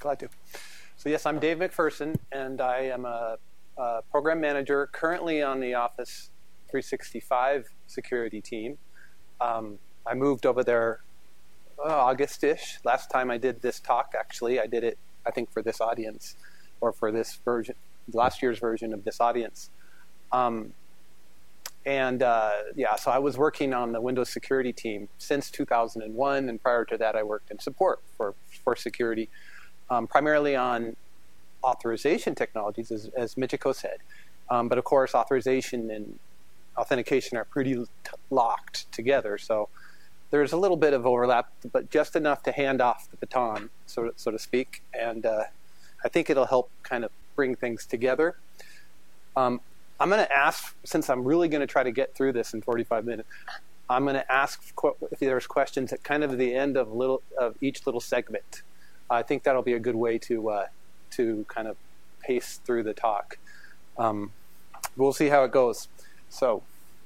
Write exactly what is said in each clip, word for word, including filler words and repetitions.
Glad to. So yes, I'm Dave McPherson, and I am a, a program manager currently on the Office three sixty-five security team. Um, I moved over there uh, August-ish. Last time I did this talk, actually, I did it, I think, for this audience, or for this version, last year's version of this audience. Um, and uh, yeah, so I was working on the Windows security team since two thousand one, and prior to that, I worked in support for, for security. Um, primarily on authorization technologies, as, as Michiko said. Um, but of course, authorization and authentication are pretty t- locked together. So there's a little bit of overlap, but just enough to hand off the baton, so, so to speak. And uh, I think it'll help kind of bring things together. Um, I'm going to ask, since I'm really going to try to get through this in forty-five minutes, I'm going to ask if there's questions at kind of the end of little of each little segment. I think that'll be a good way to uh, to kind of pace through the talk. Um, we'll see how it goes. So,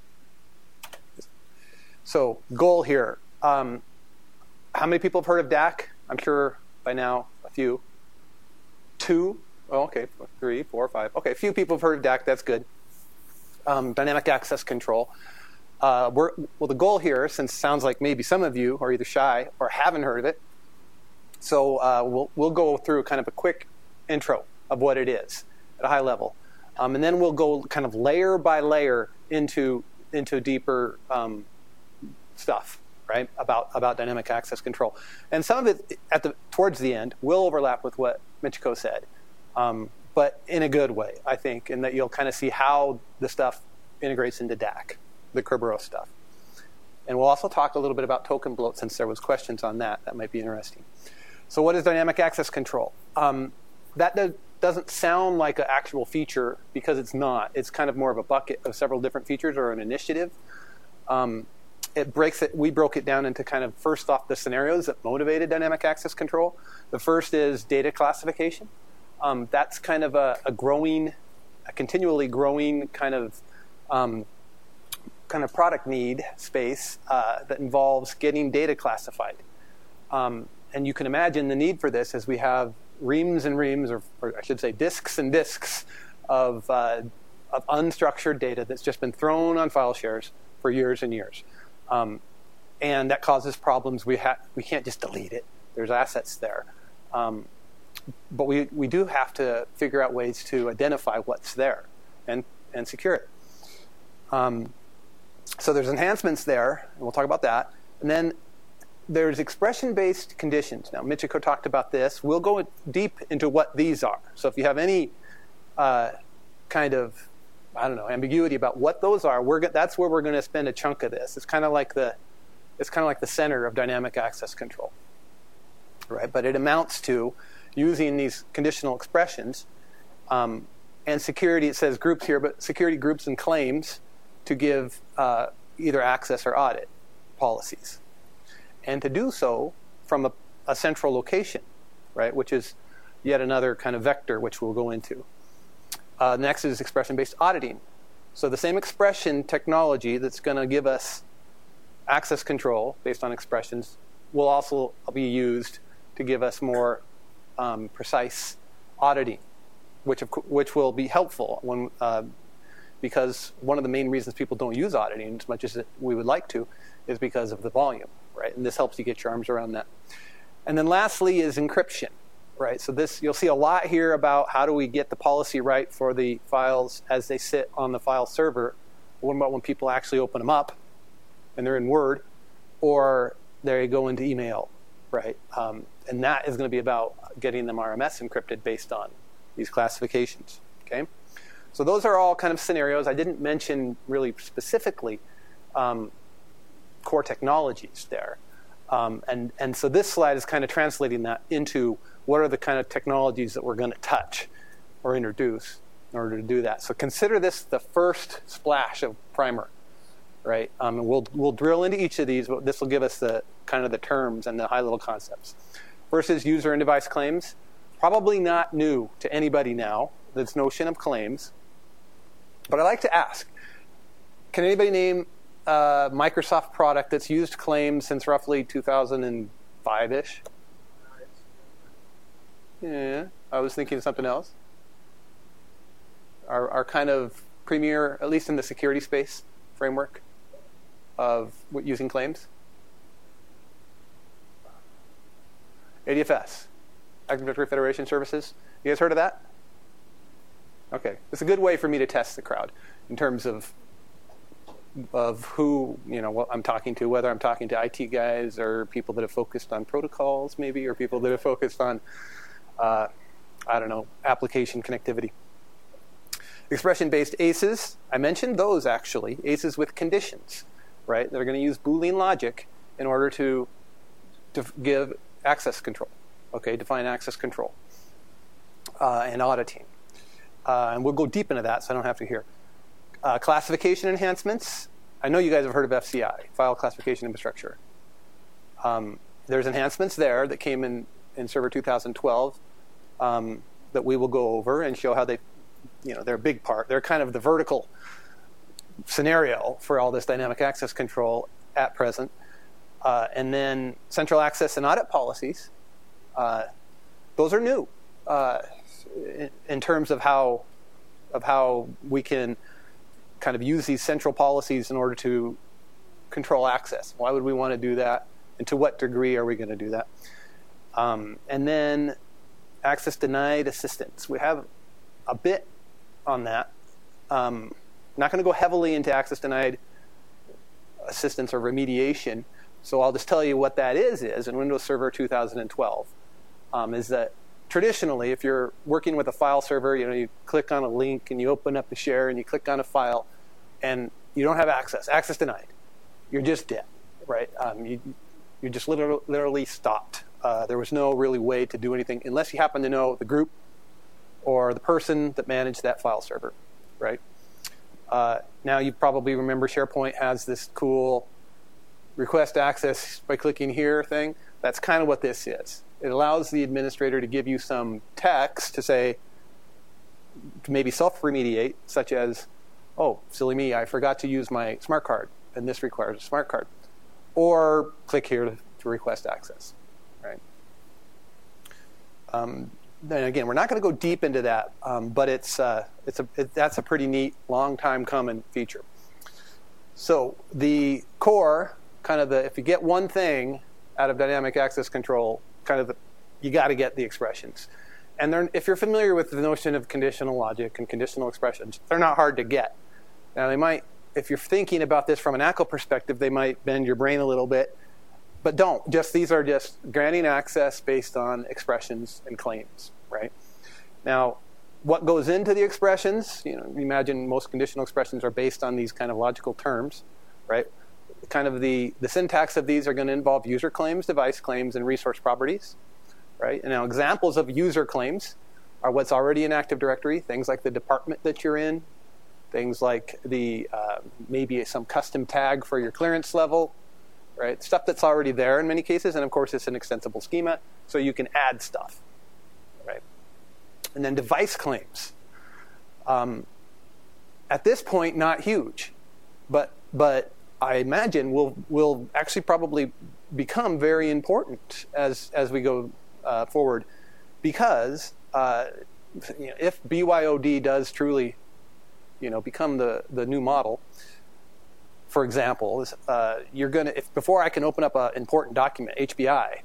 so goal here. Um, how many people have heard of D A C? I'm sure by now a few. Two. Oh, okay. Three, four, five. Okay, a few people have heard of D A C. That's good. Um, dynamic access control. Uh, we're, well, the goal here, since it sounds like maybe some of you are either shy or haven't heard of it, so uh, we'll, we'll go through kind of a quick intro of what it is at a high level. Um, and then we'll go kind of layer by layer into, into deeper um, stuff, right, about, about dynamic access control. And some of it, at the towards the end, will overlap with what Michiko said, um, but in a good way, I think, in that you'll kind of see how the stuff integrates into D A C, the Kerberos stuff. And we'll also talk a little bit about token bloat, since there was questions on that. That might be interesting. So what is dynamic access control? Um, that does, doesn't sound like an actual feature, because it's not. It's kind of more of a bucket of several different features, or an initiative. Um, it breaks it. We broke it down into kind of, first off, the scenarios that motivated dynamic access control. The first is data classification. Um, that's kind of a, a growing, a continually growing kind of um, kind of product need space uh, that involves getting data classified. Um, And you can imagine the need for this, as we have reams and reams, or, or I should say disks and disks of, uh, of unstructured data that's just been thrown on file shares for years and years. Um, and that causes problems. We, ha- we can't just delete it. There's assets there. Um, but we, we do have to figure out ways to identify what's there and, and secure it. Um, so there's enhancements there, and we'll talk about that. And then there's expression-based conditions. Now, Michiko talked about this. We'll go deep into what these are. So if you have any uh, kind of, I don't know, ambiguity about what those are, we're go- that's where we're going to spend a chunk of this. It's kind of like the, it's kind of like the center of dynamic access control, right? But it amounts to using these conditional expressions um, and security. It says groups here, but security groups and claims to give uh, either access or audit policies. And to do so from a, a central location, right, which is yet another kind of vector, which we'll go into. Uh, next is expression-based auditing. So the same expression technology that's going to give us access control based on expressions will also be used to give us more um, precise auditing, which of, which will be helpful when uh, because one of the main reasons people don't use auditing as much as we would like to is because of the volume. Right, and this helps you get your arms around that. And then lastly is encryption, right? So this, you'll see a lot here about how do we get the policy right for the files as they sit on the file server. What about when people actually open them up and they're in Word, or they go into email, right? Um, and that is going to be about getting them R M S encrypted based on these classifications, okay? So those are all kind of scenarios. I didn't mention really specifically um, core technologies there. Um, and, and so this slide is kind of translating that into what are the kind of technologies that we're going to touch or introduce in order to do that. So consider this the first splash of primer, right? Um, and we'll, we'll drill into each of these, but this will give us the kind of the terms and the high-level concepts. First is user and device claims. Probably not new to anybody now, this notion of claims. But I like to ask, can anybody name Uh, Microsoft product that's used claims since roughly two thousand five-ish? Yeah, I was thinking of something else. Our, our kind of premier, at least in the security space framework of using claims. A D F S, Active Directory Federation Services. You guys heard of that? Okay, it's a good way for me to test the crowd in terms of of who, you know, what I'm talking to, whether I'm talking to I T guys or people that have focused on protocols maybe, or people that have focused on, uh, I don't know, application connectivity. Expression-based A C Es, I mentioned those actually, A C Es with conditions, right? They're going to use Boolean logic in order to, to give access control, okay, define access control uh, and auditing. Uh, and we'll go deep into that, so I don't have to here. Uh, classification enhancements. I know you guys have heard of F C I, File Classification Infrastructure. Um, there's enhancements there that came in, in Server two thousand twelve um, that we will go over and show how they, you know, they're a big part. They're kind of the vertical scenario for all this dynamic access control at present. Uh, and then central access and audit policies. Uh, those are new uh, in, in terms of how of how we can kind of use these central policies in order to control access. Why would we want to do that? And to what degree are we going to do that? Um, and then access denied assistance. We have a bit on that. Um, not going to go heavily into access denied assistance or remediation. So I'll just tell you what that is, is in Windows Server two thousand twelve, um, is that traditionally, if you're working with a file server, you know, you click on a link and you open up the share and you click on a file and you don't have access, access denied. You're just dead, right? Um, you, you just literally, literally stopped. Uh, there was no really way to do anything unless you happen to know the group or the person that managed that file server, right? Uh, now you probably remember SharePoint has this cool request access by clicking here thing. That's kind of what this is. It allows the administrator to give you some text to say, to maybe self-remediate, such as, oh, silly me, I forgot to use my smart card, and this requires a smart card. Or click here to, to request access, right? Um, then again, we're not going to go deep into that, um, but it's, uh, it's a, it, that's a pretty neat, long time coming feature. So the core, kind of the, if you get one thing out of dynamic access control, kind of the, you got to get the expressions. And they're, if you're familiar with the notion of conditional logic and conditional expressions, they're not hard to get. Now they might, if you're thinking about this from an A C L perspective, they might bend your brain a little bit, but don't. Just these are just granting access based on expressions and claims, right? Now, what goes into the expressions? You know, imagine most conditional expressions are based on these kind of logical terms, right? Kind of the, the syntax of these are going to involve user claims, device claims, and resource properties, right? And now examples of user claims are what's already in Active Directory, things like the department that you're in, things like the uh, maybe some custom tag for your clearance level, right? Stuff that's already there in many cases, and of course it's an extensible schema, so you can add stuff, right? And then device claims. Um, at this point, not huge, but but I imagine will will actually probably become very important as as we go uh, forward, because uh, you know, if B Y O D does truly, you know, become the the new model. For example, uh, you're gonna if before I can open up an important document, H B I,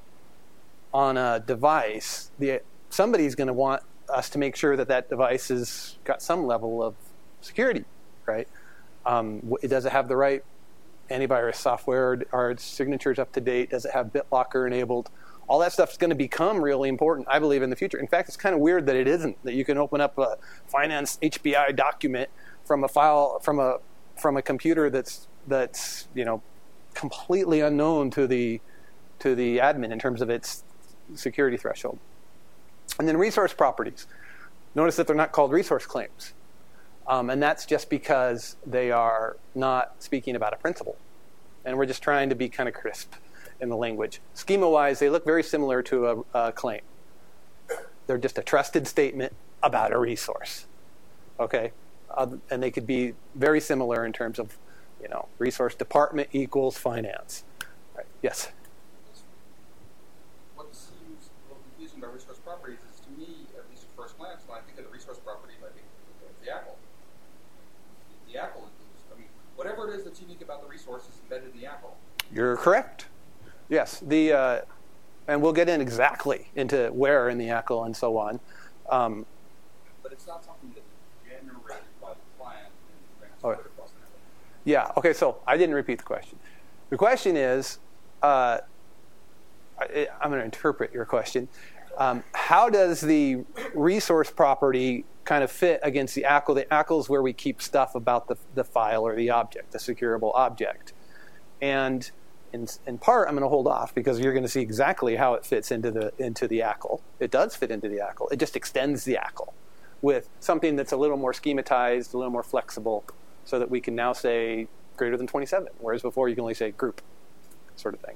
on a device, the somebody's going to want us to make sure that that device has got some level of security, right? Um, it does it have the right antivirus software? Are its signatures up to date? Does it have BitLocker enabled? All that stuff is going to become really important, I believe, in the future. In fact, it's kind of weird that it isn't, that you can open up a finance H B I document from a file, from a from a computer that's that's you know completely unknown to the to the admin in terms of its security threshold. And then resource properties. Notice that they're not called resource claims. Um, and that's just because they are not speaking about a principle. And we're just trying to be kind of crisp in the language. Schema-wise, they look very similar to a, a claim. They're just a trusted statement about a resource. Okay? Uh, and they could be very similar in terms of, you know, resource department equals finance. Right. Yes? What seems well, confusing about resource properties Because to me, at least at first glance, when I think of the resource property, I think of the A C L. The A C L is, I mean, whatever it is that's unique about the resource is embedded in the A C L. You're correct. Yes, the uh, and we'll get in exactly into where in the A C L and so on. Um, but it's not something that's generated by the client and oh, transferred across the network. Yeah. Okay. So I didn't repeat the question. The question is, uh, I, I'm going to interpret your question. Um, how does the resource property kind of fit against the A C L? The A C L is where we keep stuff about the the file or the object, the securable object, and In, in part, I'm going to hold off because you're going to see exactly how it fits into the into the A C L. It does fit into the A C L. It just extends the A C L with something that's a little more schematized, a little more flexible, so that we can now say greater than twenty-seven, whereas before you can only say group, sort of thing.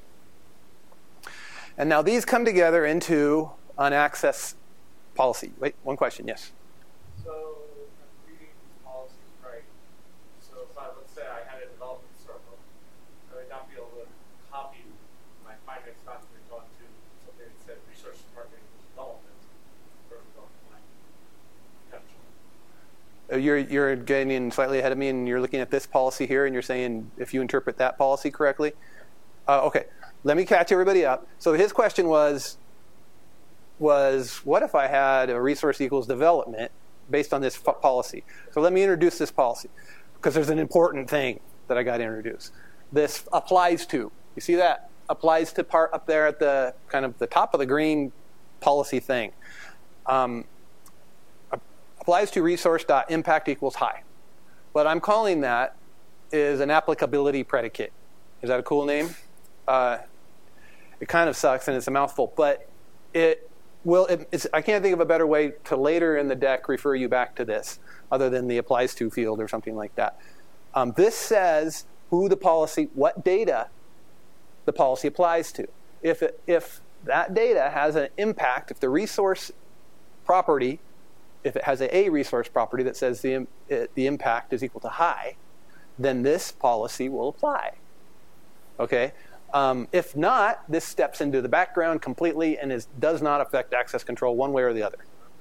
And now these come together into an access policy. Wait, one question, yes? So I'm reading these policies, right? So if I, let's say I had a development circle, I would not be able to copy my finance document onto something that said resource marketing development for development potential. You're, you're getting slightly ahead of me, and you're looking at this policy here, and you're saying if you interpret that policy correctly. Uh, okay, let me catch everybody up. So his question was, was what if I had a resource equals development based on this f- policy? So let me introduce this policy, because there's an important thing that I got to introduce. This applies to, you see that? Applies to part up there at the kind of the top of the green policy thing. Um, applies to resource.impact equals high. What I'm calling that is an applicability predicate. Is that a cool name? Uh, it kind of sucks and it's a mouthful, but it will. It, it's, I can't think of a better way to later in the deck refer you back to this, other than the applies to field or something like that. Um, this says who the policy, what data the policy applies to. If it, if that data has an impact, if the resource property, if it has a, a resource property that says the it, the impact is equal to high, then this policy will apply. Okay. Um, if not, this steps into the background completely and is, does not affect access control one way or the other.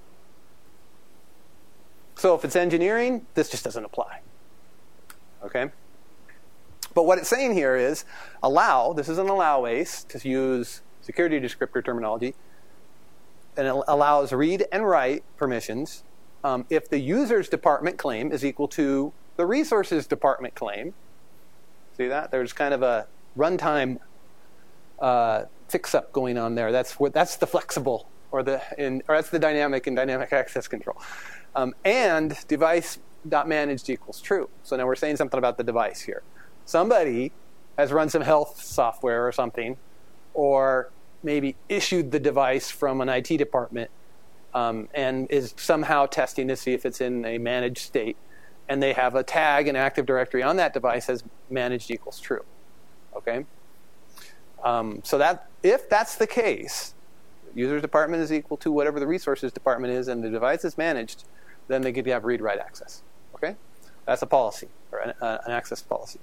So if it's engineering, this just doesn't apply. Okay? But what it's saying here is allow, this is an allow ACE, to use security descriptor terminology, and it allows read and write permissions um, if the user's department claim is equal to the resources department claim. See that? There's kind of a runtime uh, fix-up going on there. That's what that's the flexible or the in, or that's the dynamic and dynamic access control. Um, and device.managed equals true. So now we're saying something about the device here. Somebody has run some health software or something, or maybe issued the device from an I T department um, and is somehow testing to see if it's in a managed state. And they have a tag in Active Directory on that device as managed equals true. Okay? Um, so that if that's the case, user's department is equal to whatever the resources department is and the device is managed, then they get to have read-write access. Okay? That's a policy, or an, uh, an access policy.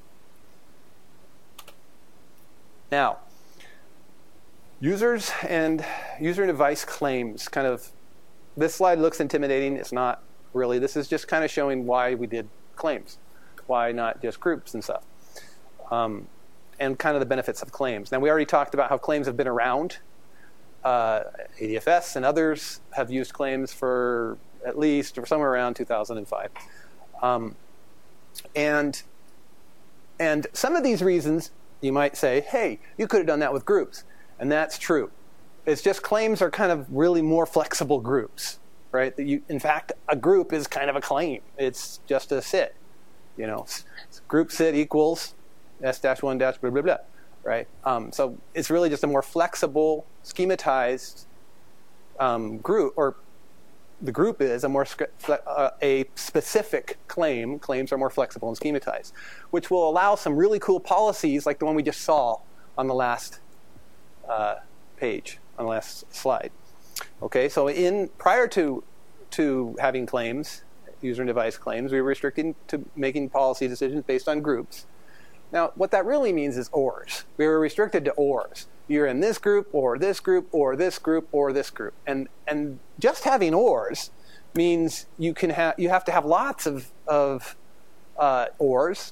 Now, users and user and device claims, kind of, this slide looks intimidating. It's not really. This is just kind of showing why we did claims, why not just groups and stuff, um, and kind of the benefits of claims. Now, we already talked about how claims have been around. Uh, A D F S and others have used claims for at least or somewhere around two thousand five. Um, and, and some of these reasons, you might say, hey, you could have done that with groups. And that's true. It's just claims are kind of really more flexible groups, right? That you, in fact, a group is kind of a claim. It's just a sit. You know, group sit equals S dash one dash blah, blah, blah, right? Um, so it's really just a more flexible, schematized um, group, or the group is a more uh, a specific claim. Claims are more flexible and schematized, which will allow some really cool policies like the one we just saw on the last uh, page, on the last slide. Okay, so in prior to to having claims, user and device claims, we were restricted to making policy decisions based on groups. Now, what that really means is O Rs. We were restricted to O Rs. you're in this group or this group or this group or this group. And and just having ors means you can have you have to have lots of of uh, ors,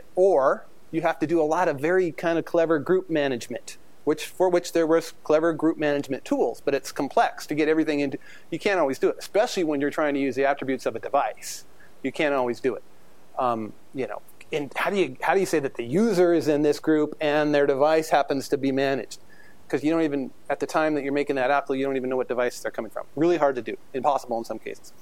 or you have to do a lot of very kind of clever group management, which for which there was clever group management tools, but it's complex to get everything into. You can't always do it, especially when you're trying to use the attributes of a device. You can't always do it. Um, you know, and how do you how do you say that the user is in this group and their device happens to be managed? Because you don't even, at the time that you're making that applet, you don't even know what device they're coming from. Really hard to do, impossible in some cases.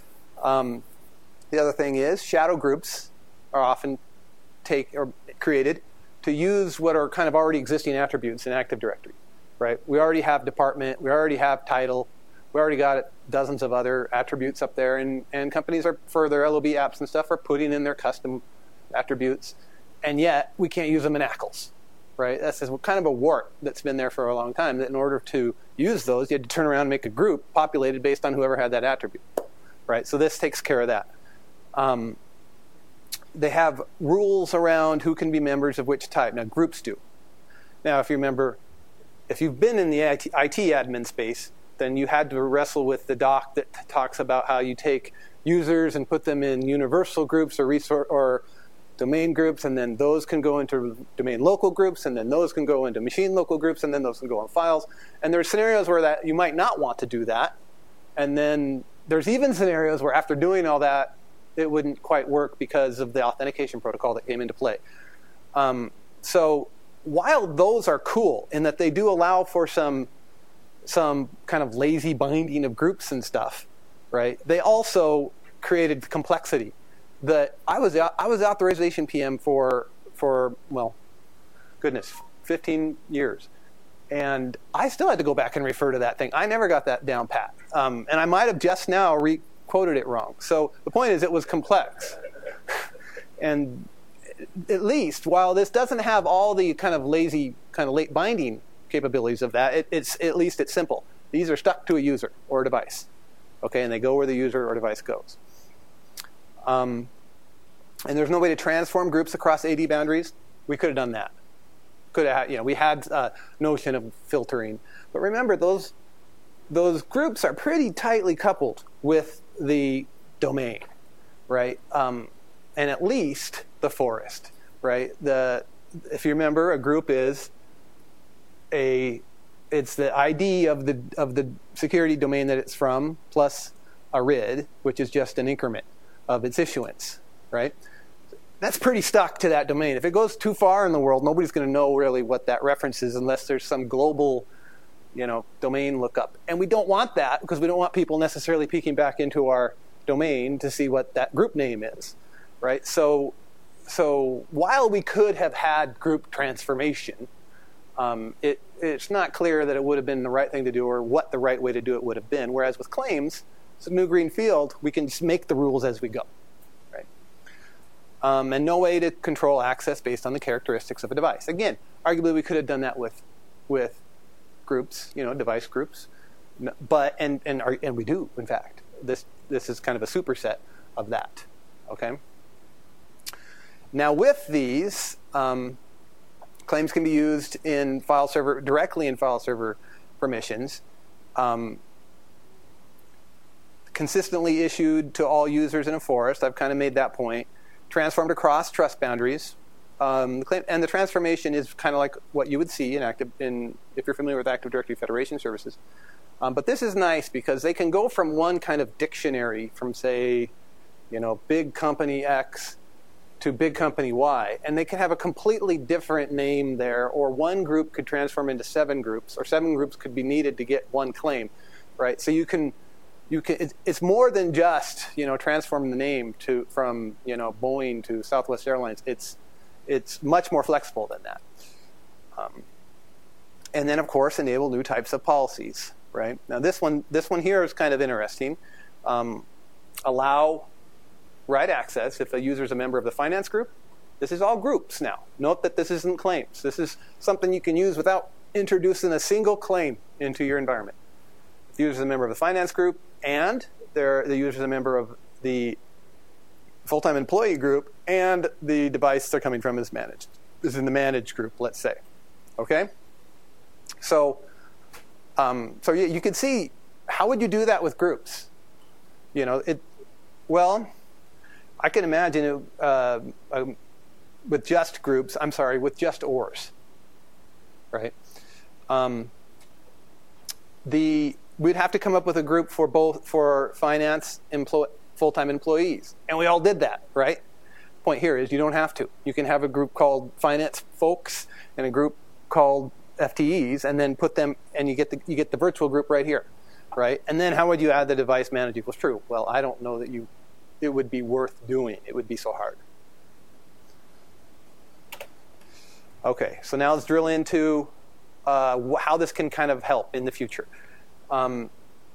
Um, the other thing is shadow groups are often take or created to use what are kind of already existing attributes in Active Directory, right? We already have department, we already have title, we already got dozens of other attributes up there, and, and companies are, for their L O B apps and stuff, are putting in their custom attributes, and yet we can't use them in A C Ls, right? That's just kind of a wart that's been there for a long time, that in order to use those, you had to turn around and make a group populated based on whoever had that attribute, right? So this takes care of that. Um, they have rules around who can be members of which type. Now, groups do. Now, if you remember, if you've been in the I T, I T admin space, then you had to wrestle with the doc that talks about how you take users and put them in universal groups or resource or domain groups, and then those can go into domain local groups, and then those can go into machine local groups, and then those can go on files. And there are scenarios where that you might not want to do that. And then there's even scenarios where after doing all that, it wouldn't quite work because of the authentication protocol that came into play. Um, so while those are cool in that they do allow for some some kind of lazy binding of groups and stuff, right? They also created complexity. That I was I was authorization P M for for well, goodness, fifteen years, and I still had to go back and refer to that thing. I never got that down pat, um, and I might have just now re-quoted it wrong. So the point is, it was complex, and at least while this doesn't have all the kind of lazy kind of late binding capabilities of that, it, it's at least it's simple. These are stuck to a user or a device, okay, and they go where the user or device goes. Um, and there's no way to transform groups across A D boundaries. We could have done that. Could have, you know, we had a notion of filtering, but remember those those groups are pretty tightly coupled with the domain, right? Um, and at least the forest, right? The if you remember, a group is a it's the I D of the of the security domain that it's from plus a R I D, which is just an increment of its issuance, right? That's pretty stuck to that domain. If it goes too far in the world, nobody's going to know really what that reference is unless there's some global, you know, domain lookup. And we don't want that because we don't want people necessarily peeking back into our domain to see what that group name is, right? So, so while we could have had group transformation, um, it, it's not clear that it would have been the right thing to do or what the right way to do it would have been. Whereas with claims, it's a new green field. We can just make the rules as we go, right? Um, and no way to control access based on the characteristics of a device. Again, arguably we could have done that with, with groups, you know, device groups, but and and and we do, in fact. This this is kind of a superset of that. Okay. Now with these, um, claims can be used in file server directly in file server permissions. Um, consistently issued to all users in a forest. I've kind of made that point. Transformed across trust boundaries. Um, the claim, and the transformation is kind of like what you would see in active, in if you're familiar with Active Directory Federation services. Um, but this is nice because they can go from one kind of dictionary, from say, you know, big company X to big company Y, and they can have a completely different name there, or one group could transform into seven groups, or seven groups could be needed to get one claim, right? So you can. You can, it's more than just, you know, transform the name to from, you know, Boeing to Southwest Airlines. It's it's much more flexible than that. Um, and then, of course, enable new types of policies, right? Now, this one this one here is kind of interesting. Um, allow write access if a user is a member of the finance group. This is all groups now. Note that this isn't claims. This is something you can use without introducing a single claim into your environment. If the user is a member of the finance group, and they're, the user is a member of the full-time employee group, and the device they're coming from is managed. Is in the managed group, let's say. Okay? So, um, so you, you could see, how would you do that with groups? You know, it. Well, I can imagine it, uh, uh, with just groups. I'm sorry, with just ors, right? Um, the we'd have to come up with a group for both for finance employ, full-time employees, and we all did that, right? Point here is you don't have to. You can have a group called finance folks and a group called F T Es, and then put them, and you get the you get the virtual group right here, right? And then how would you add the device manage equals true? Well, I don't know that you. It would be worth doing. It would be so hard. Okay, so now let's drill into uh, how this can kind of help in the future. Um,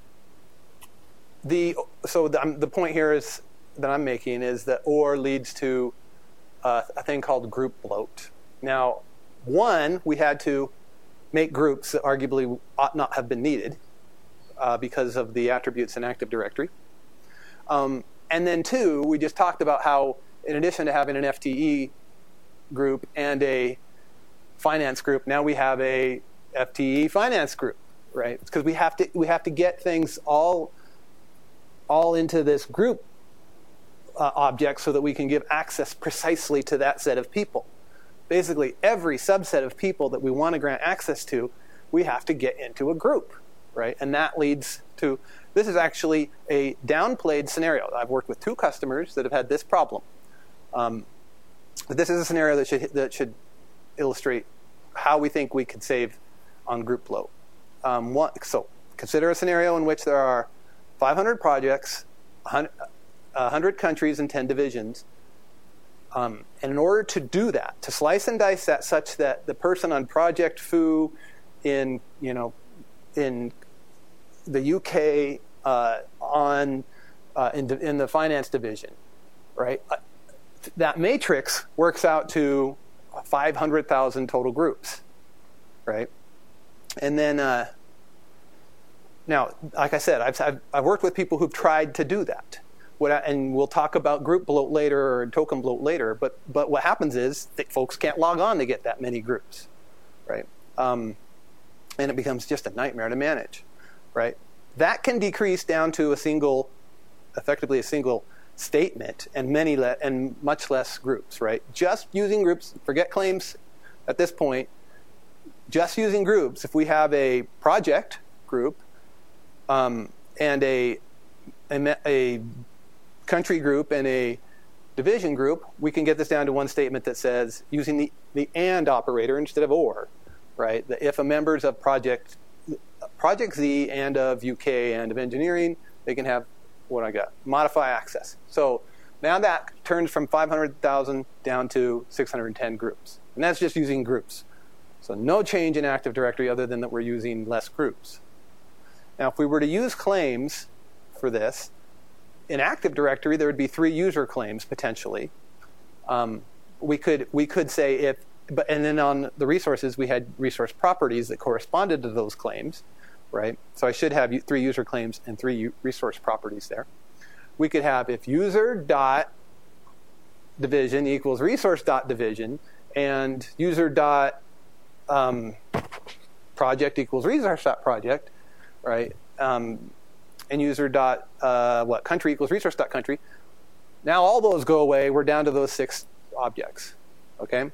the so the, um, the point here is that I'm making is that or leads to uh, a thing called group bloat. Now, one, we had to make groups that arguably ought not have been needed uh, because of the attributes in Active Directory. Um, and then two, we just talked about how in addition to having an F T E group and a finance group, now we have a F T E finance group, right? Because we have to we have to get things all all into this group uh, object so that we can give access precisely to that set of people. Basically, every subset of people that we want to grant access to, we have to get into a group, right? And that leads to, this is actually a downplayed scenario. I've worked with two customers that have had this problem. Um, but this is a scenario that should that should illustrate how we think we could save on group bloat. Um, one, so consider a scenario in which there are five hundred projects, one hundred countries, and ten divisions. Um, and in order to do that, to slice and dice that such that the person on project foo in you know in the U K uh, on uh, in, in the finance division, right? Uh, that matrix works out to five hundred thousand total groups, right? And then uh, now, like I said, I've, I've I've worked with people who've tried to do that. What I, and we'll talk about group bloat later or token bloat later, but but what happens is that folks can't log on to get that many groups, right? Um, and it becomes just a nightmare to manage, right? That can decrease down to a single, effectively a single statement and many le- and much less groups, right? Just using groups, forget claims at this point, just using groups, if we have a project group um, and a, a, a country group and a division group, we can get this down to one statement that says, using the, the and operator instead of or, right? That if a members of project project Z and of U K and of engineering, they can have what I got, modify access. So now that turns from five hundred thousand down to six hundred ten groups. And that's just using groups. So no change in Active Directory other than that we're using less groups. Now if we were to use claims for this, in Active Directory, there would be three user claims potentially. Um, we could we could say if, but and then on the resources we had resource properties that corresponded to those claims, right? So I should have three user claims and three u- resource properties there. We could have if user dot division equals resource dot division and user dot um, project equals resource dot project, right? Um, and user dot uh, what country equals resource dot country. Now all those go away. We're down to those six objects. Okay.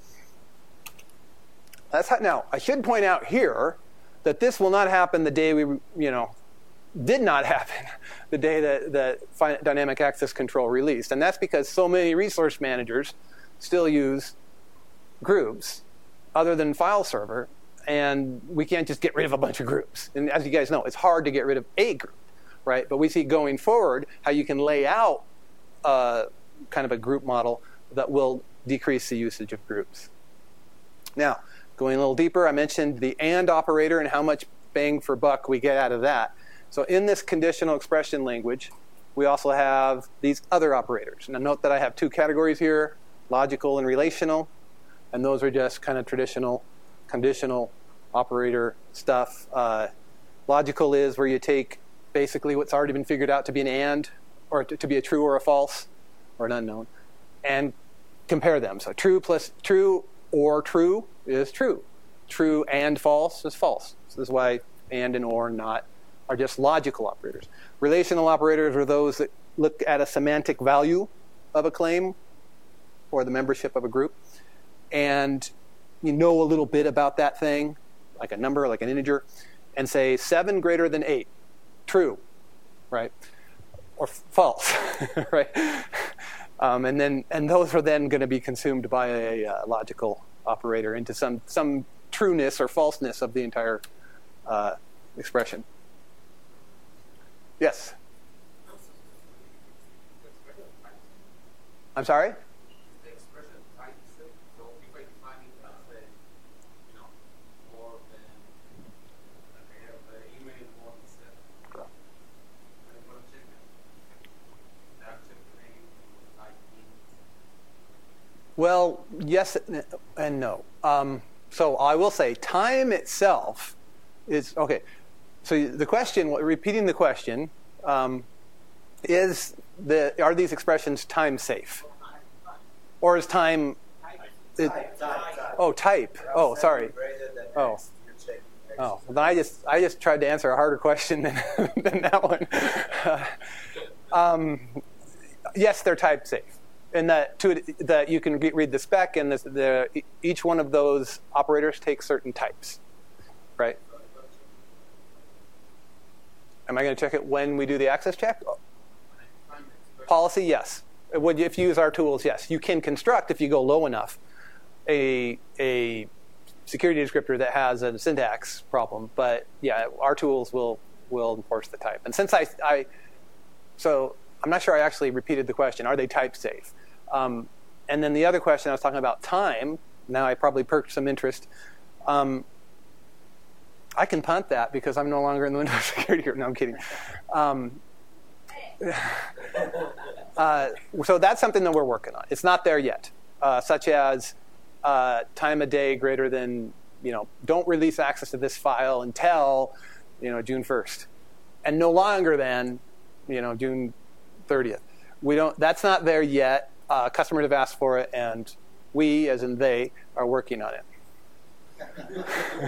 That's how, now I should point out here that this will not happen the day we you know did not happen the day that that dynamic access control released, and that's because so many resource managers still use groups other than file server. And we can't just get rid of a bunch of groups. And as you guys know, it's hard to get rid of a group, right? But we see going forward how you can lay out uh, kind of a group model that will decrease the usage of groups. Now, going a little deeper, I mentioned the and operator and how much bang for buck we get out of that. So in this conditional expression language, we also have these other operators. Now note that I have two categories here, logical and relational, and those are just kind of traditional conditional operator stuff. Uh, logical is where you take basically what's already been figured out to be an and, or to, to be a true or a false, or an unknown, and compare them. So true plus true or true is true. true and false is false. So this is why and and or not are just logical operators. Relational operators are those that look at a semantic value of a claim or the membership of a group, and you know a little bit about that thing, like a number, like an integer, and say seven greater than eight, true, right? Or f- false, right? Um, and then and those are then going to be consumed by a uh, logical operator into some some trueness or falseness of the entire uh, expression. Yes. I'm sorry? The expression type sake. So if I define it as a, you know, more than, like I have the email more than seven. Go. I'm going to check it. That check the name, type means. Well, yes and no. Um, so I will say time itself is, okay, so the question, repeating the question, um, is the, are these expressions time safe? Or is time, it, Type, type, type. oh, type, oh, sorry. Greater than Oh. X, you're checking X. Oh, well, then I just I just tried to answer a harder question than, than that one. Uh, um, yes, they're type safe, and that to that you can read the spec, and this, the each one of those operators takes certain types, right? Am I going to check it when we do the access check? Policy, yes. Would you, if you use our tools, yes. You can construct, if you go low enough, a a security descriptor that has a syntax problem. But yeah, our tools will will enforce the type. And since I, I so I'm not sure I actually repeated the question. Are they type safe? Um, and then the other question I was talking about time. Now I probably perked some interest. Um, I can punt that because I'm no longer in the Windows security group. No, I'm kidding. Um, uh, so that's something that we're working on. It's not there yet, uh, such as uh, time of day greater than, you know, don't release access to this file until, you know, June first, and no longer than, you know, June thirtieth. We don't. That's not there yet. Uh, customers have asked for it, and we, as in they, are working on it.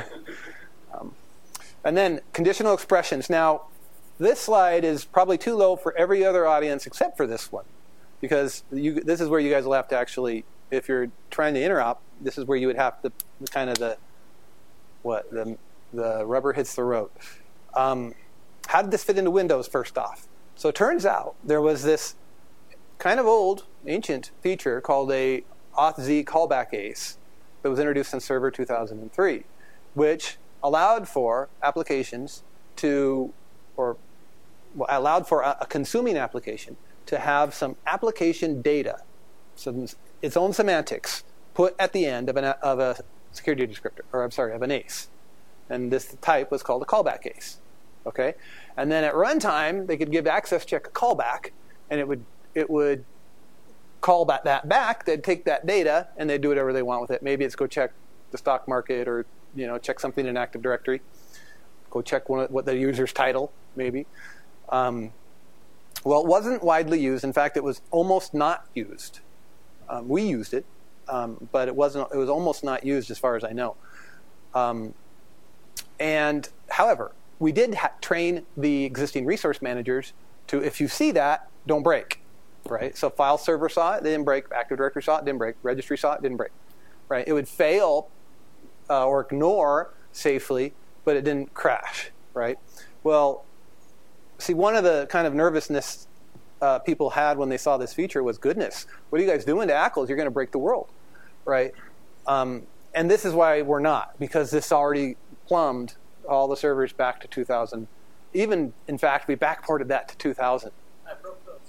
um, and then conditional expressions. Now, this slide is probably too low for every other audience except for this one, because you, this is where you guys will have to actually, if you're trying to interop, this is where you would have to kind of the what the the rubber hits the road. Um, how did this fit into Windows? First off, so it turns out there was this kind of old, ancient feature called a auth-z callback ace that was introduced in Server two thousand three, which allowed for applications to, or well, allowed for a, a consuming application to have some application data, some its own semantics, put at the end of, an, of a security descriptor, or I'm sorry, of an ace. And this type was called a callback ace. Okay, and then at runtime they could give access check a callback, and it would it would call that, that back. They'd take that data and they'd do whatever they want with it. Maybe it's go check the stock market, or you know, check something in Active Directory. Go check one of, what the user's title, maybe. Um, well, it wasn't widely used. In fact, it was almost not used. Um, we used it, um, but it wasn't. It was almost not used, as far as I know. Um, and however, we did ha- train the existing resource managers to, if you see that, don't break, right? So file server saw it, didn't break. Active Directory saw it, didn't break. Registry saw it, didn't break, right? It would fail uh, or ignore safely, but it didn't crash, right? Well, see, one of the kind of nervousness uh, people had when they saw this feature was, goodness, what are you guys doing to A C L S? You're going to break the world, right? Um, and this is why we're not, because this already plumbed all the servers back to two thousand. Even, in fact, we backported that to two thousand. I broke those.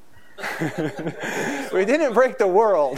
We didn't break the world.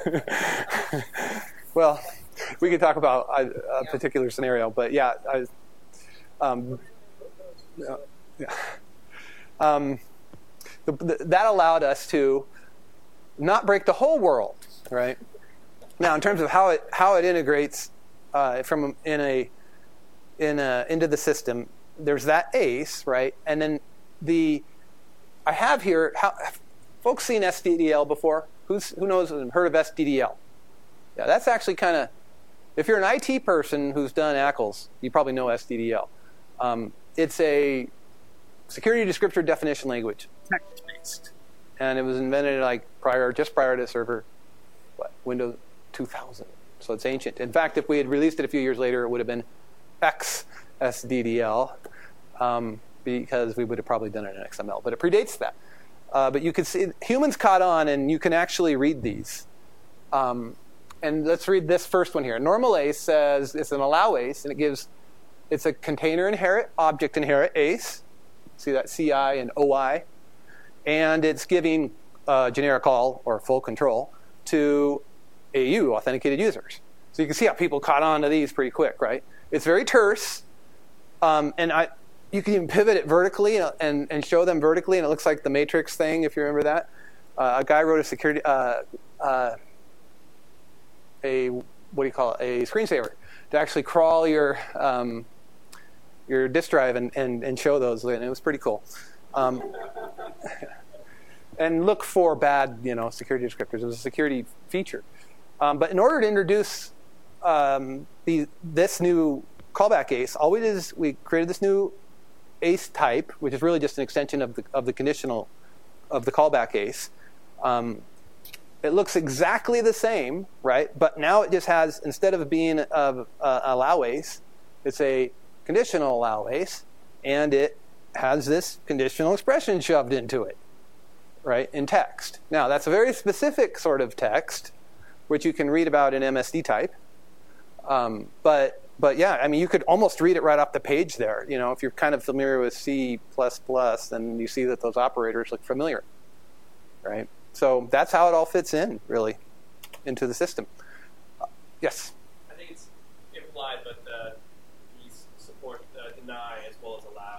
Well, we could talk about a, a particular scenario, but yeah, I, um, yeah, yeah. Um, the, the, that allowed us to not break the whole world, right? Now, in terms of how it how it integrates uh, from in a in a, into the system, there's that ace, right? And then the I have here. How, folks seen S D D L before? Who's who knows? Heard of S D D L? Yeah, that's actually kind of if you're an I T person who's done A C Ls, you probably know S D D L. Um, it's a security descriptor definition language, text-based, and it was invented like prior, just prior to server, what, Windows two thousand. So it's ancient. In fact, if we had released it a few years later, it would have been X S D D L, um, because we would have probably done it in X M L. But it predates that. Uh, but you can see humans caught on, and you can actually read these. Um, and let's read this first one here. Normal A C E says it's an allow A C E, and it gives it's a container inherit, object inherit A C E. See that C I and O I, and it's giving uh, generic all or full control to A U, authenticated users. So you can see how people caught on to these pretty quick, right? It's very terse, um, and I. You can even pivot it vertically and, and, and show them vertically, and it looks like the Matrix thing, if you remember that. Uh, a guy wrote a security, uh, uh, a what do you call it, a screensaver to actually crawl your um, your disk drive and, and, and show those, and it was pretty cool. Um, and look for bad, you know, security descriptors. It was a security feature. Um, but in order to introduce um, the, this new callback A C E, all we did is we created this new A C E type, which is really just an extension of the of the conditional of the callback A C E. Um, it looks exactly the same, right? But now it just has, instead of being a, a allow A C E, it's a conditional allow A C E, and it has this conditional expression shoved into it, right, in text. Now that's a very specific sort of text, which you can read about in M S D type, um, but. But yeah, I mean, you could almost read it right off the page there. You know, if you're kind of familiar with C plus plus, then you see that those operators look familiar, right? So that's how it all fits in, really, into the system. Uh, yes? I think it's implied, but uh, these support uh, deny as well as allow.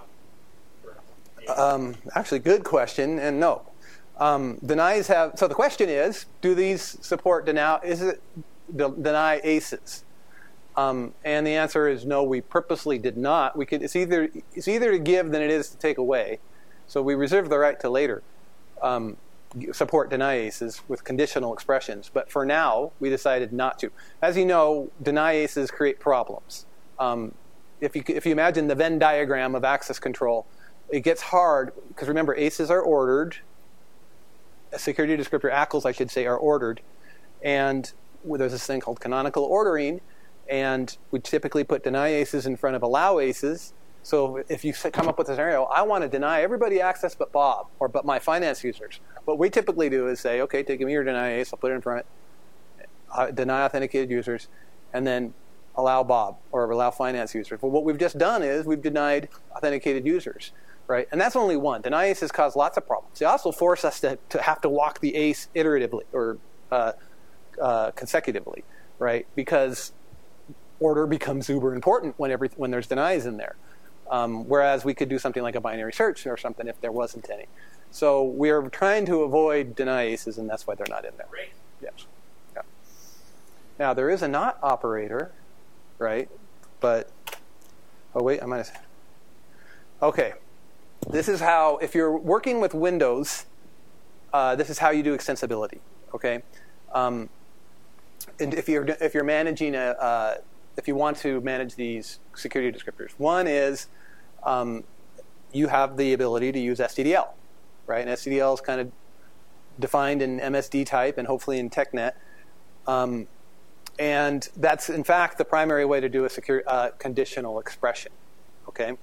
For um, actually, good question, and no. Um, denies have. So the question is, do these support deny? Is it deny A C Es? Um, and the answer is no. We purposely did not. We could. It's either it's either to give than it is to take away. So we reserve the right to later um, support deny A C Es with conditional expressions. But for now, we decided not to. As you know, deny A C Es create problems. Um, if you if you imagine the Venn diagram of access control, it gets hard because remember, A C Es are ordered. Security descriptor A C Ls, I should say, are ordered, and there's this thing called canonical ordering. And we typically put deny A C Es in front of allow A C Es. So if you come up with a scenario, I want to deny everybody access but Bob, or but my finance users. What we typically do is say, okay, take me your deny A C E, I'll put it in front, uh, deny authenticated users, and then allow Bob, or allow finance users. Well, what we've just done is we've denied authenticated users, right? And that's only one. Deny A C Es cause lots of problems. They also force us to, to have to walk the A C E iteratively, or uh, uh, consecutively, right? Because order becomes uber important when every when there's denies in there, um, whereas we could do something like a binary search or something if there wasn't any. So we are trying to avoid deny A C Es, and that's why they're not in there. Great. Yes. Yeah. Now there is a not operator, right? But oh wait, I might have. Okay, this is how if you're working with Windows, uh, this is how you do extensibility. Okay, um, and if you're if you're managing a uh, if you want to manage these security descriptors. One is um, you have the ability to use S D D L, right? And S D D L is kind of defined in M S D type and hopefully in TechNet. Um, and that's, in fact, the primary way to do a secure, uh, conditional expression, okay?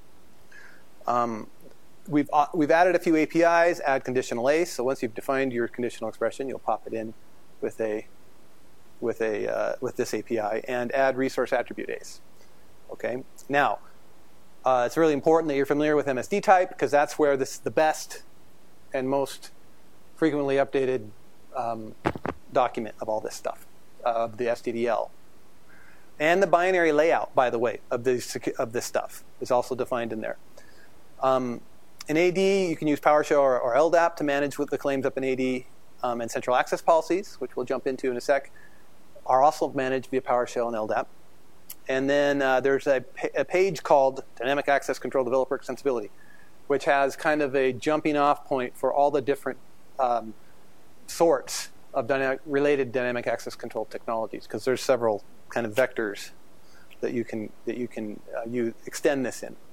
Um, we've, uh, we've added a few A P Is, add conditional A C E. So once you've defined your conditional expression, you'll pop it in with a with a uh, with this A P I and add resource attribute A C E. Okay. Now, uh, it's really important that you're familiar with M S D type because that's where this is the best and most frequently updated um, document of all this stuff, uh, of the S D D L. And the binary layout, by the way, of this of this stuff is also defined in there. Um, in A D, you can use PowerShell or, or L D A P to manage with the claims up in A D, um, and central access policies, which we'll jump into in a sec, are also managed via PowerShell and L D A P. And then uh, there's a, a page called Dynamic Access Control Developer Extensibility, which has kind of a jumping off point for all the different um, sorts of dynamic, related dynamic access control technologies, because there's several kind of vectors that you can that you can uh, you extend this in.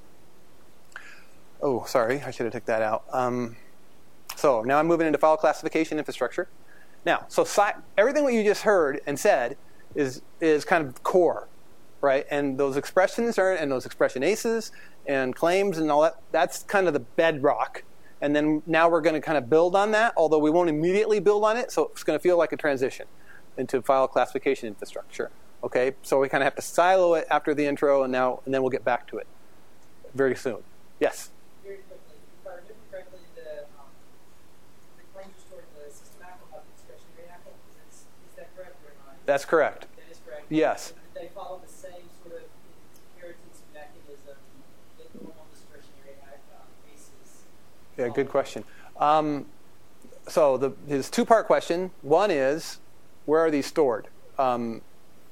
Oh, sorry, I should have took that out. Um, so now I'm moving into file classification infrastructure. Now, so si- everything what you just heard and said is is kind of core, right? And those expressions are and those expression aces and claims and all that. That's kind of the bedrock. And then now we're going to kind of build on that, although we won't immediately build on it. So it's going to feel like a transition into file classification infrastructure. Okay, so we kind of have to silo it after the intro, and now and then we'll get back to it very soon. Yes. Very quickly, if I remember correctly, the um, the claims are stored in the system A C L, not the discretionary A C L. Is, is that correct or not? That's correct. That is correct. Yes. And did they follow the same sort of inheritance mechanism that normal discretionary um, cases? Yeah, good question. Um, so the his two-part question. One is, where are these stored? Um,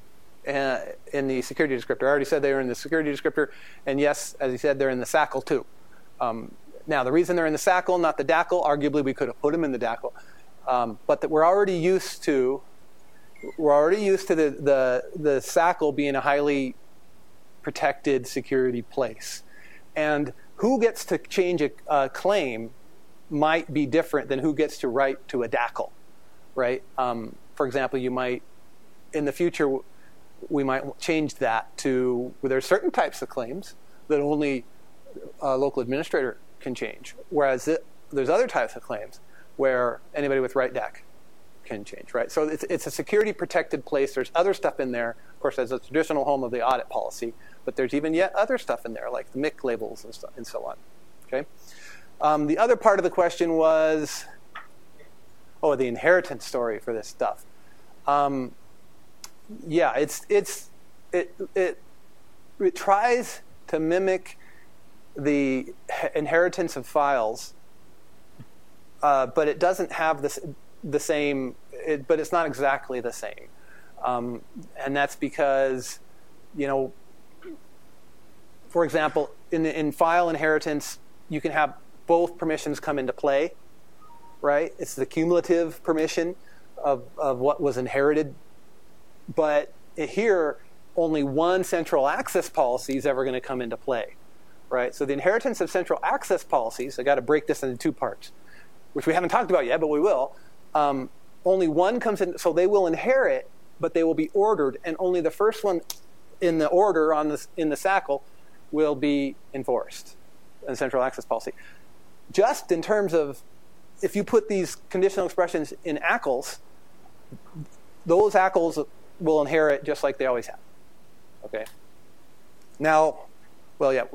Uh, in the security descriptor. I already said they were in the security descriptor, and yes, as he said, they're in the S A C L too. Um, now, the reason they're in the S A C L, not the D A C L, arguably we could have put them in the D A C L, um, but that we're already used to we're already used to the, the the S A C L being a highly protected security place, and who gets to change a, a claim might be different than who gets to write to a D A C L, right? Um, for example, you might in the future. We might change that to well, there are certain types of claims that only a local administrator can change, whereas it, there's other types of claims where anybody with write D A C can change, right? So it's, it's a security protected place. There's other stuff in there. Of course, there's a traditional home of the audit policy, but there's even yet other stuff in there, like the M I C labels and so, and so on. Okay. Um, the other part of the question was, oh, the inheritance story for this stuff. Um, Yeah, it's it's it it it tries to mimic the inheritance of files, uh, but it doesn't have this the same. It, but it's not exactly the same, um, and that's because, you know, for example, in in file inheritance, you can have both permissions come into play, right? It's the cumulative permission of of what was inherited. But here, only one central access policy is ever going to come into play, right? So the inheritance of central access policies, I got to break this into two parts, which we haven't talked about yet, but we will. Um, only one comes in, so they will inherit, but they will be ordered, and only the first one in the order on this in the S A C L will be enforced in central access policy. Just in terms of, if you put these conditional expressions in A C Ls, those A C Ls will inherit just like they always have. Okay. Now, well, yeah,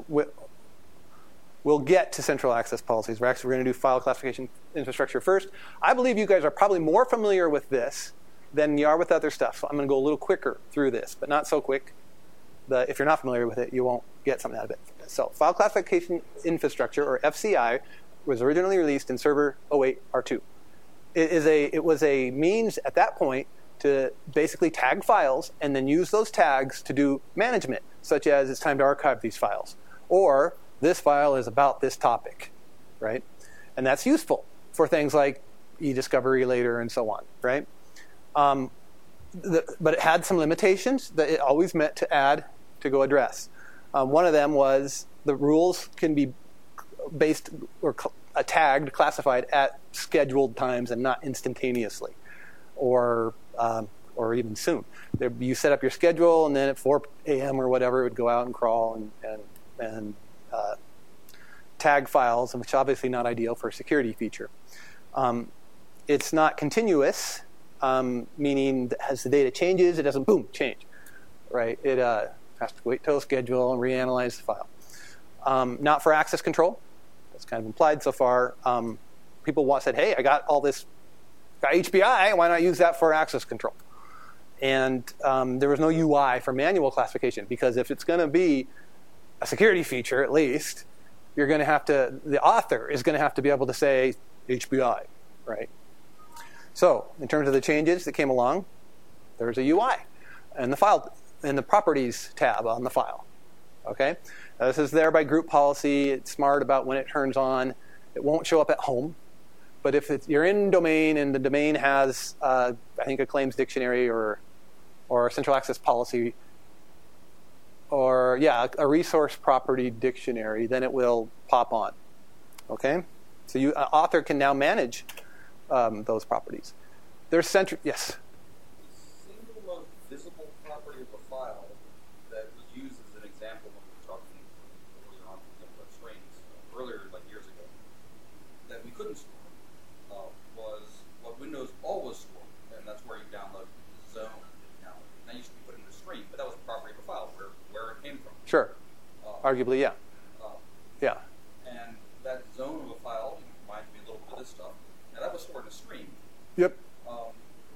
we'll get to central access policies. We're actually going to do file classification infrastructure first. I believe you guys are probably more familiar with this than you are with other stuff. So I'm going to go a little quicker through this, but not so quick that if you're not familiar with it, you won't get something out of it. So file classification infrastructure, or F C I, was originally released in Server oh eight R two. It is a it was a means at that point to basically tag files and then use those tags to do management, such as it's time to archive these files, or this file is about this topic, right? And that's useful for things like e-discovery later and so on, right? Um, the, but it had some limitations that it always meant to add to go address. Um, one of them was the rules can be based or cl- uh, tagged, classified at scheduled times and not instantaneously, or Um, or even soon. There, you set up your schedule, and then at four a.m. or whatever, it would go out and crawl and and, and uh, tag files, which is obviously not ideal for a security feature. Um, it's not continuous, um, meaning that as the data changes, it doesn't boom change, right? It uh, has to wait till schedule and reanalyze the file. Um, not for access control. That's kind of implied so far. Um, people want, said, "Hey, I got all this." Got H B I, why not use that for access control? And um, there was no U I for manual classification, because if it's going to be a security feature, at least, you're going to have to, the author is going to have to be able to say H B I, right? So, in terms of the changes that came along, there's a U I in the file, in the properties tab on the file. Okay, now, this is there by group policy. It's smart about when it turns on. It won't show up at home. But if it's, you're in domain and the domain has, uh, I think, a claims dictionary or or a central access policy, or yeah, a resource property dictionary, then it will pop on. Okay, so you uh, author can now manage um, those properties. There's central yes. The single most visible property of a file that was used as an example when we were talking earlier on about strings uh, earlier, like years ago, that we couldn't store uh, was what Windows always stored, and that's where you download Zone. Now that used to be put in the stream, but that was a property of a file where where it came from. Sure. Uh, Arguably, yeah. uh, Yeah. And that zone of a file reminds me a little bit of this stuff. Now that was stored in a stream. Yep. Um,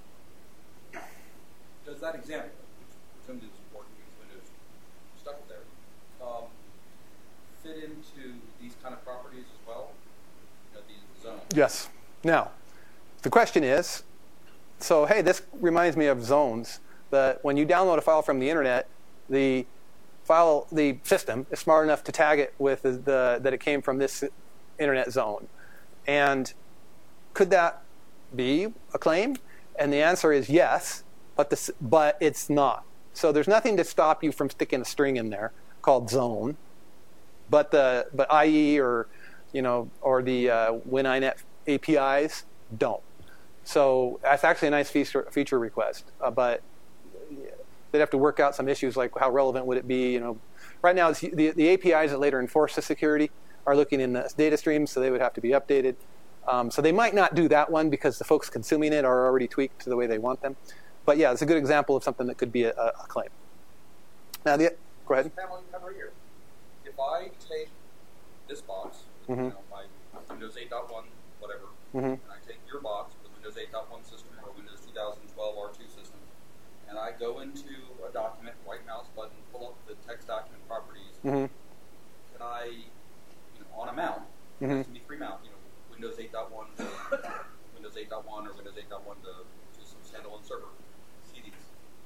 does that example, which presumably is important because Windows stuck there, um, fit into these kind of properties as well? You know, these zones. Yes. Now, the question is, so hey, this reminds me of zones. That when you download a file from the internet, the file, the system is smart enough to tag it with the, the that it came from this internet zone. And could that be a claim? And the answer is yes, but this, but it's not. So there's nothing to stop you from sticking a string in there called zone. But the but I E or you know or the uh, WinINet A P Is don't. So that's actually a nice feature feature request, uh, but they'd have to work out some issues like how relevant would it be. You know, right now it's, the the A P Is that later enforce the security are looking in the data streams, so they would have to be updated. Um, so they might not do that one because the folks consuming it are already tweaked to the way they want them. But yeah, it's a good example of something that could be a, a claim. Now, the, go ahead. Panel you have right here. If I take this box, Mm-hmm. you know, my Windows eight point one, whatever, Mm-hmm. and I take your box, the Windows eight point one system or Windows two thousand twelve R two system, and I go into a document, right mouse button, pull up the text document properties, Mm-hmm. can I, you know, on a mount, Mm-hmm. it's going to be free mount, you know, Windows eight point one to Windows eight point one or Windows eight point one to, to some standalone server, see these.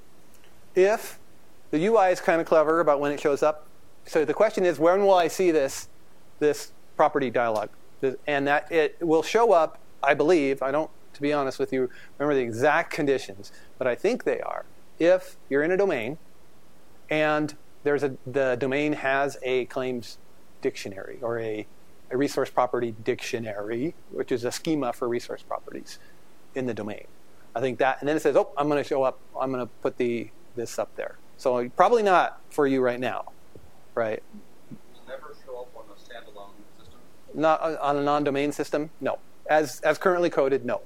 If the U I is kind of clever about when it shows up, so the question is, when will I see this this property dialog? And that it will show up, I believe, I don't, to be honest with you, remember the exact conditions, but I think they are, if you're in a domain and there's a the domain has a claims dictionary or a, a resource property dictionary, which is a schema for resource properties in the domain. I think that, and then it says, oh, I'm going to show up, I'm going to put the this up there. So probably not for you right now, right? Will never show up on a standalone system. Not on a non-domain system, no. As as currently coded, no.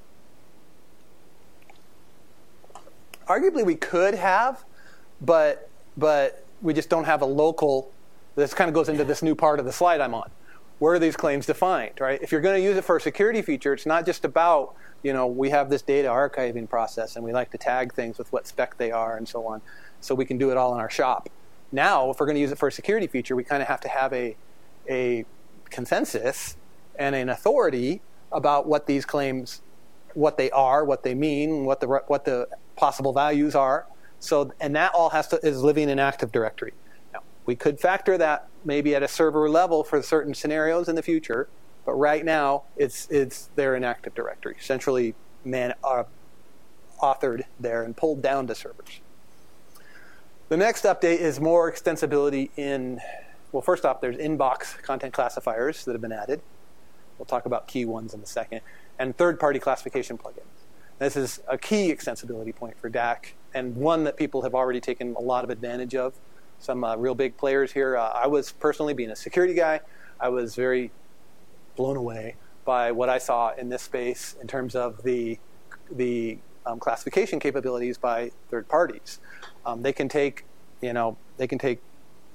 Arguably, we could have, but but we just don't have a local. This kind of goes into this new part of the slide I'm on. Where are these claims defined, right? If you're going to use it for a security feature, it's not just about, you know, we have this data archiving process and we like to tag things with what spec they are and so on, so we can do it all in our shop. Now, if we're going to use it for a security feature, we kind of have to have a a consensus and an authority about what these claims, what they are, what they mean, what the what the possible values are. So, and that all has to is living in Active Directory. Now, we could factor that maybe at a server level for certain scenarios in the future, but right now it's it's there in Active Directory, centrally man uh, authored there and pulled down to servers. The next update is more extensibility in. Well, first off, there's inbox content classifiers that have been added. We'll talk about key ones in a second. And third-party classification plugins. This is a key extensibility point for D A C, and one that people have already taken a lot of advantage of. Some uh, real big players here. Uh, I was personally, being a security guy, I was very blown away by what I saw in this space in terms of the, the um, classification capabilities by third parties. Um, they can take, you know, they can take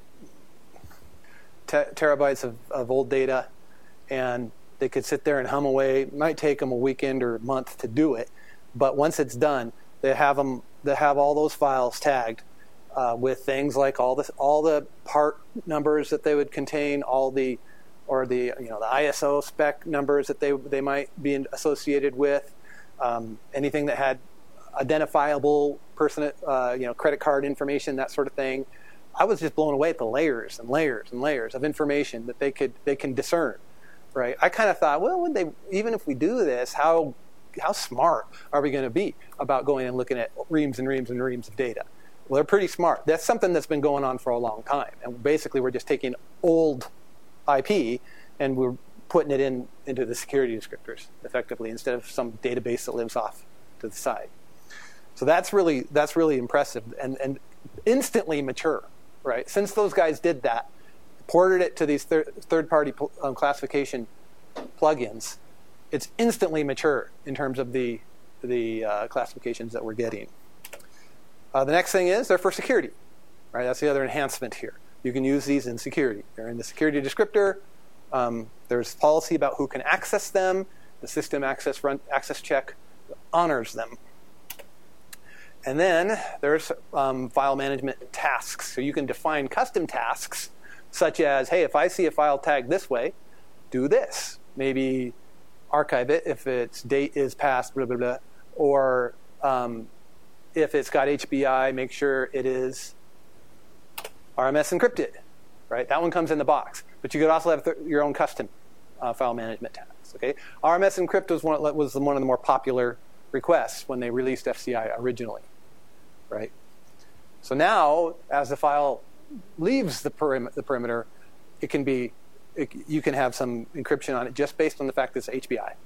te- terabytes of, of old data, and they could sit there and hum away. It might take them a weekend or a month to do it, but once it's done, they have them. They have all those files tagged uh, with things like all the all the part numbers that they would contain, all the or the you know the I S O spec numbers that they they might be associated with, um, anything that had identifiable person, uh, you know, credit card information, that sort of thing. I was just blown away at the layers and layers and layers of information that they could they can discern. Right? I kind of thought, well, would they even if we do this, how how smart are we going to be about going and looking at reams and reams and reams of data? Well, they're pretty smart. That's something that's been going on for a long time. And basically, we're just taking old I P and we're putting it in into the security descriptors effectively instead of some database that lives off to the side. So that's really that's really impressive and, and instantly mature, right? Since those guys did that, ported it to these thir- third-party pl- um, classification plugins, it's instantly mature in terms of the the uh, classifications that we're getting. Uh, the next thing is they're for security, right? That's the other enhancement here. You can use these in security. They're in the security descriptor. Um, there's policy about who can access them. The system access run, access check honors them. And then there's um, file management tasks. So you can define custom tasks, such as, hey, if I see a file tagged this way, do this. Maybe archive it if its date is past, blah, blah, blah. Or um, if it's got H B I, make sure it is R M S encrypted, right? That one comes in the box. But you could also have th- your own custom uh, file management tasks, okay? R M S encrypt was one, was one of the more popular requests when they released F C I originally, right? So now, as the file leaves the, perim- the perimeter, it can be, it, you can have some encryption on it just based on the fact that it's H B I.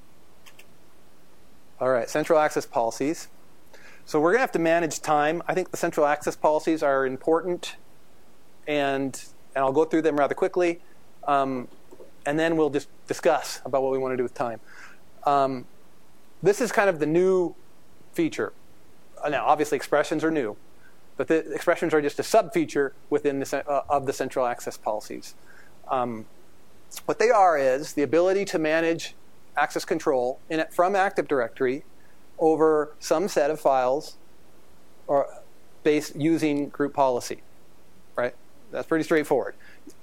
All right, central access policies. So we're going to have to manage time. I think the central access policies are important, and and I'll go through them rather quickly, um, and then we'll just discuss about what we want to do with time. Um, this is kind of the new feature. Now, obviously, expressions are new, but the expressions are just a sub-feature within the, uh, of the central access policies. Um, what they are is the ability to manage access control in it from Active Directory over some set of files or based using group policy, right? That's pretty straightforward.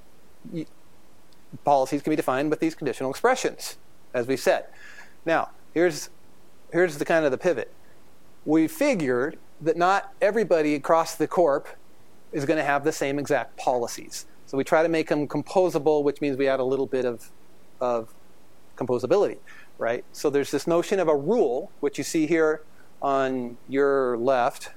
Policies can be defined with these conditional expressions, as we said. Now, here's here's the kind of the pivot. We figured that not everybody across the corp is going to have the same exact policies. So we try to make them composable, which means we add a little bit of, of composability, right? So there's this notion of a rule, which you see here on your left,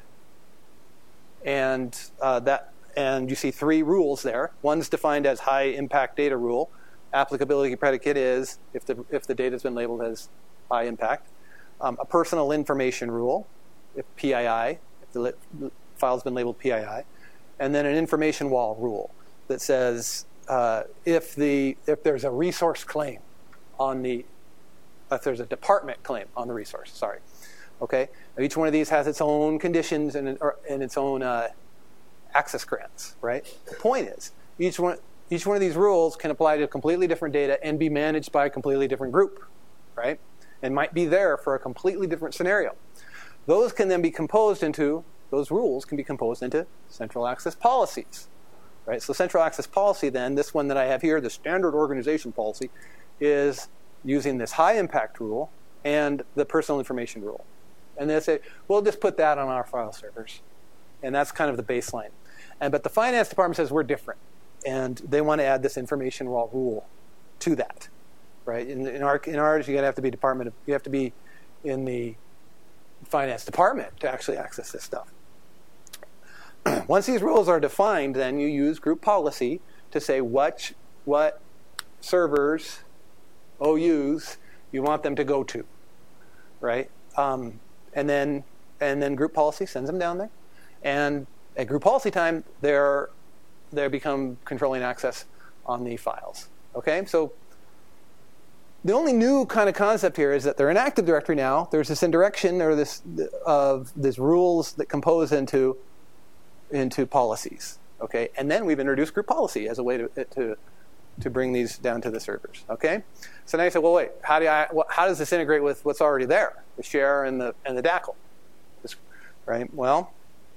and uh, that, and you see three rules there. One's defined as high impact data rule. Applicability predicate is if the if the data's been labeled as high impact. Um, a personal information rule, if P I I, if the li- file's been labeled P I I, and then an information wall rule that says uh, if the if there's a resource claim on the if there's a department claim on the resource. Sorry, okay. Now each one of these has its own conditions and or, and its own uh, access grants. Right. The point is each one each one of these rules can apply to completely different data and be managed by a completely different group. Right. And might be there for a completely different scenario. Those can then be composed into, those rules can be composed into central access policies. Right? So central access policy then, this one that I have here, the standard organization policy, is using this high impact rule and the personal information rule. And they say, we'll just put that on our file servers. And that's kind of the baseline. And but the finance department says we're different. And they want to add this information wall rule to that. Right? In, in, our, in ours, you have to be department. Of, you have to be in the finance department to actually access this stuff. Once these rules are defined, then you use group policy to say what what servers, O Us, you want them to go to, right? Um, and then and then group policy sends them down there, and at group policy time, they're they become controlling access on the files. Okay, so. The only new kind of concept here is that they're in Active Directory now. There's this indirection or this of these rules that compose into into policies. Okay, and then we've introduced group policy as a way to to to bring these down to the servers. Okay, so now you say, well, wait, how do I? How does this integrate with what's already there, the share and the and the D A C L? This, right. Well,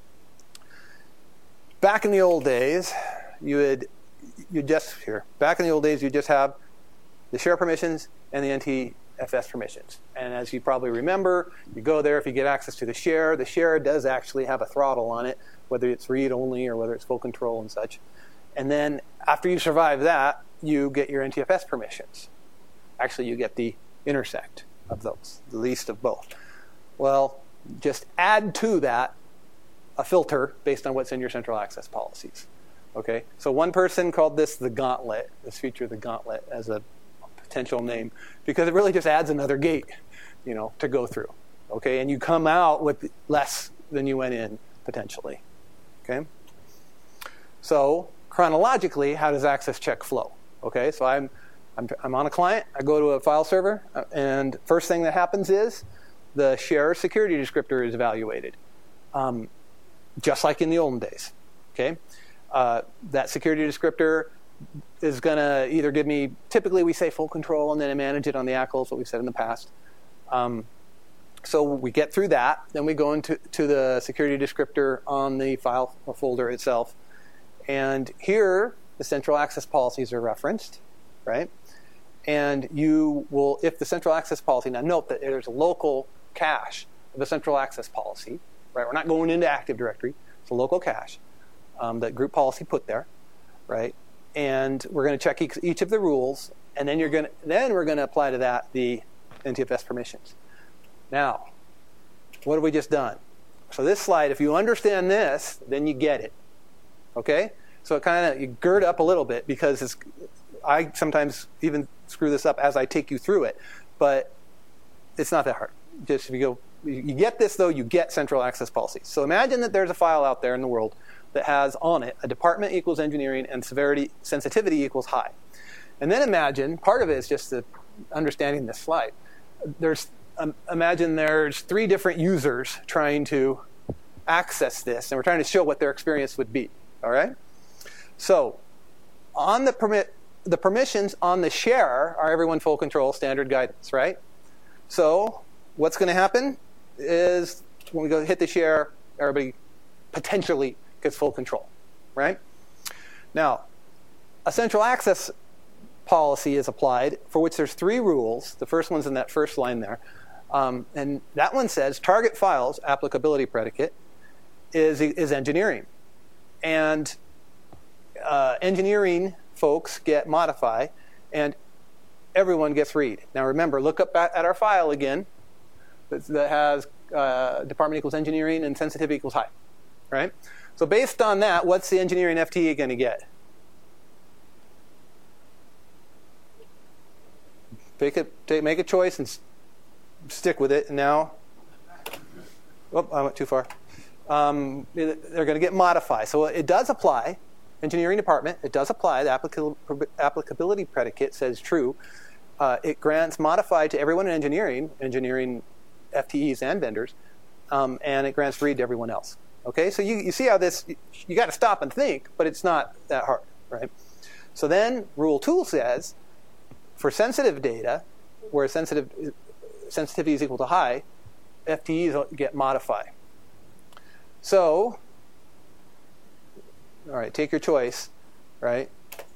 back in the old days, you would you just here. Back in the old days, you just have the share permissions and the N T F S permissions. And as you probably remember, you go there if you get access to the share. The share does actually have a throttle on it, whether it's read-only or whether it's full control and such. And then after you survive that, you get your N T F S permissions. Actually, you get the intersect of those, the least of both. Well, just add to that a filter based on what's in your central access policies. Okay, so one person called this the gauntlet, this feature the gauntlet as a potential name, because it really just adds another gate, you know, to go through. Okay, and you come out with less than you went in potentially. Okay, so chronologically, how does access check flow? Okay, so I'm I'm, I'm on a client. I go to a file server, and first thing that happens is the share security descriptor is evaluated, um, just like in the olden days. Okay. Uh, that security descriptor is going to either give me, typically we say full control and then I manage it on the A C L, is what we've said in the past. Um, so we get through that, then we go into to the security descriptor on the file or folder itself. And here, the central access policies are referenced, right? And you will, if the central access policy, now note that there's a local cache of the central access policy, right? We're not going into Active Directory, it's a local cache. Um, that group policy put there, right? And we're going to check each, each of the rules, and then you're going to then we're going to apply to that the N T F S permissions. Now, what have we just done? So this slide, if you understand this, then you get it. Okay? So it kind of you gird up a little bit because it's, I sometimes even screw this up as I take you through it, but it's not that hard. Just if you go, you get this though, you get central access policies. So imagine that there's a file out there in the world that has on it a department equals engineering and severity sensitivity equals high. And then imagine, part of it is just the understanding this slide. There's um, imagine there's three different users trying to access this, and we're trying to show what their experience would be. All right? So on the permit, the permissions on the share are everyone full control standard guidance, right? So what's going to happen is when we go hit the share, everybody potentially gets full control, right? Now, a central access policy is applied for which there's three rules. The first one's in that first line there. Um, and that one says target files applicability predicate is, is engineering. And uh, engineering folks get modify, and everyone gets read. Now remember, look up at, at our file again that, that has uh, department equals engineering and sensitivity equals high, right? So based on that, what's the engineering F T E going to get? Take a, take, make a choice and s- stick with it. And now, oh, I went too far. Um, they're going to get modify. So it does apply. Engineering department, it does apply. The applica- applicability predicate says true. Uh, it grants modify to everyone in engineering, engineering F T Es and vendors, um, and it grants read to everyone else. Okay, so you, you see how this, you, you got to stop and think, but it's not that hard, right? So then rule two says, for sensitive data, where sensitive sensitivity is equal to high, F T Es get modify. So, all right, take your choice, right?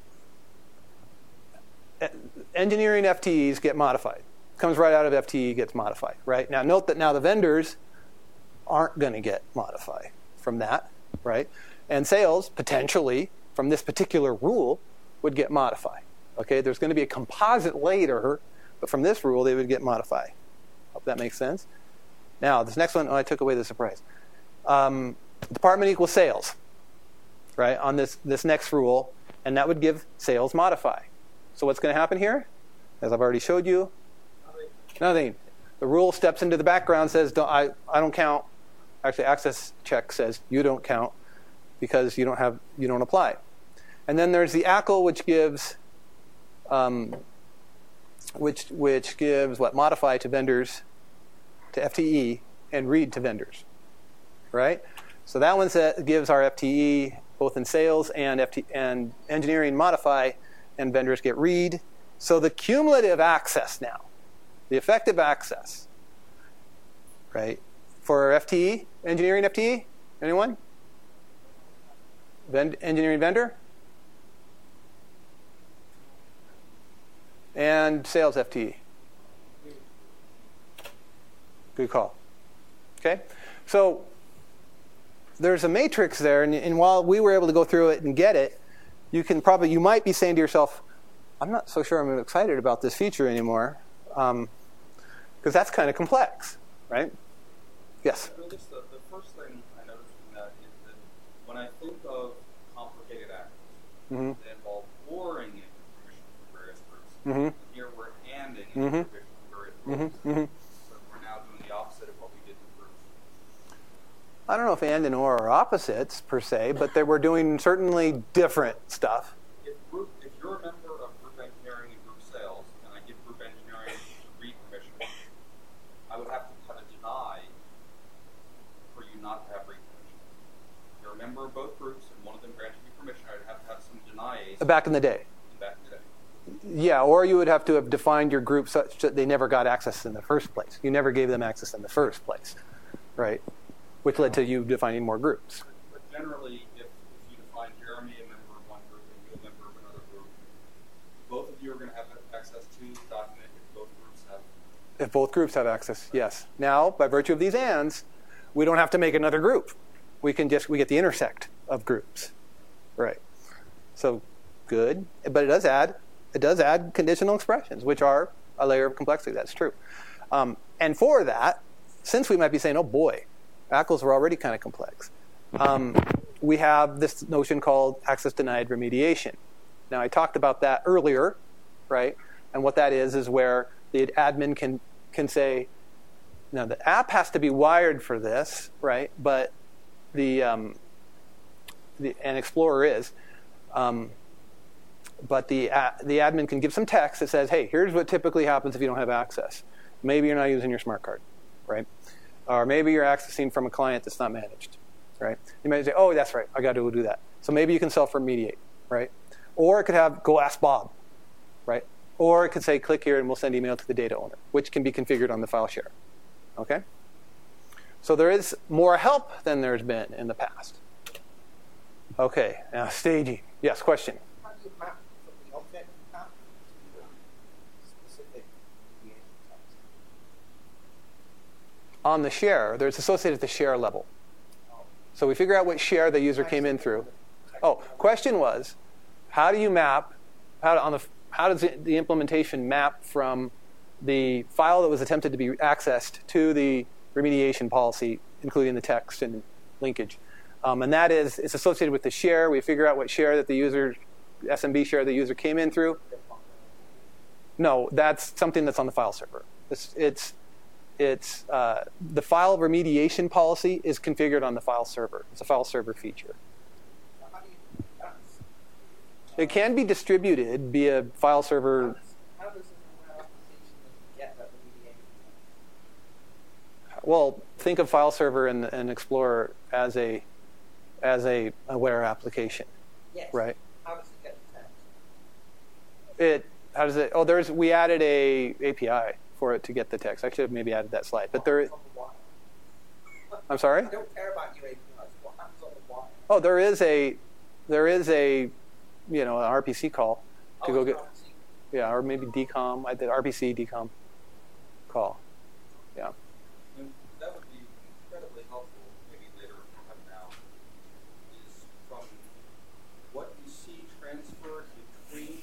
Engineering F T Es get modified. Comes right out of F T E, gets modified, right? Now note that now the vendors aren't going to get modify from that, right? And sales, potentially, from this particular rule, would get modify. Okay, there's going to be a composite later, but from this rule, they would get modify. Hope that makes sense. Now, this next one, oh, I took away the surprise. Um, department equals sales, right, on this, this next rule, and that would give sales modify. So what's going to happen here? As I've already showed you, nothing. nothing. The rule steps into the background, says, don't, I, I don't count. Actually, access check says you don't count because you don't have you don't apply. And then there's the A C L, which gives um, which which gives what modify to vendors to F T E and read to vendors, right? So that one set, gives our F T E both in sales and F T, and engineering modify, and vendors get read. So the cumulative access now, the effective access, right? For F T E, engineering F T E, anyone? Vend- engineering vendor? And sales F T E. Good call. Okay? So there's a matrix there, and, and while we were able to go through it and get it, you can probably, you might be saying to yourself, I'm not so sure I'm excited about this feature anymore, um, because that's kind of complex, right? Yes? Well, just the, the first thing I noticed from that when I think of complicated acts Mm-hmm. that involve pouring in permission from various groups, Mm-hmm. here we're handing Mhm. in permission from various groups. Mm-hmm. Mm-hmm. So we're now doing the opposite of what we did with groups. I don't know if and and or are opposites per se, but they were doing certainly different stuff. If group, if you're a member of group engineering and group sales, and I give group engineering read permission, I would have to kind of deny for you not to have read permission. If you're a member of both groups and one of them granted you permission, I'd have to have some denies Back in the day. back in the day. Yeah, or you would have to have defined your group such that they never got access in the first place. You never gave them access in the first place, right? Which led to you defining more groups. But generally, if, if you define Jeremy a member of one group and you a member of another group, both of you are going to have access to the document if both groups have. If both groups have access, yes. Now, by virtue of these ands, we don't have to make another group. We can just, we get the intersect of groups, right? So, good, but it does add, it does add conditional expressions, which are a layer of complexity, that's true. Um, and for that, since we might be saying, oh boy, A C Ls were already kind of complex, um, we have this notion called access denied remediation. Now, I talked about that earlier, right? And what that is is where the admin can can say, now the app has to be wired for this, right? But the um, the an Explorer is, um, but the uh, the admin can give some text that says, hey, here's what typically happens if you don't have access. Maybe you're not using your smart card, right? Or maybe you're accessing from a client that's not managed, right? You might say, oh, that's right, I got to go do that. So maybe you can self-remediate, right? Or it could have, go ask Bob, right? Or it could say, click here and we'll send email to the data owner, which can be configured on the file share, okay? So there is more help than there's been in the past. Okay, now staging. Yes, question? How do you map from the object app to the specific creation text? On the share, there's associated at the share level. So we figure out what share the user came in through. Oh, question was, how do you map, how, on the, how does the, the implementation map from the file that was attempted to be accessed to the remediation policy, including the text and linkage? Um, and that is, it's associated with the share. We figure out what share that the user, S M B share the user came in through. No, that's something that's on the file server. It's, it's, it's uh, the file remediation policy is configured on the file server. It's a file server feature. How do you, that's, It can be distributed via file server. how does an aware application get that remediation? Well, think of file server and, and Explorer as a as a aware application, Yes. right? How does it get the text? It how does it? Oh, there's we added a A P I for it to get the text. I should have maybe added that slide, but there. What's on the wire? I'm sorry. I don't care about your A P Is. What happens on the wire? Oh, there is a there is a you know an R P C call to Oh, go it's get not a secret. yeah, or maybe D COM. I did R P C D COM call. Yeah. And that would be incredibly helpful, maybe later if you have now, is from what you see transferred between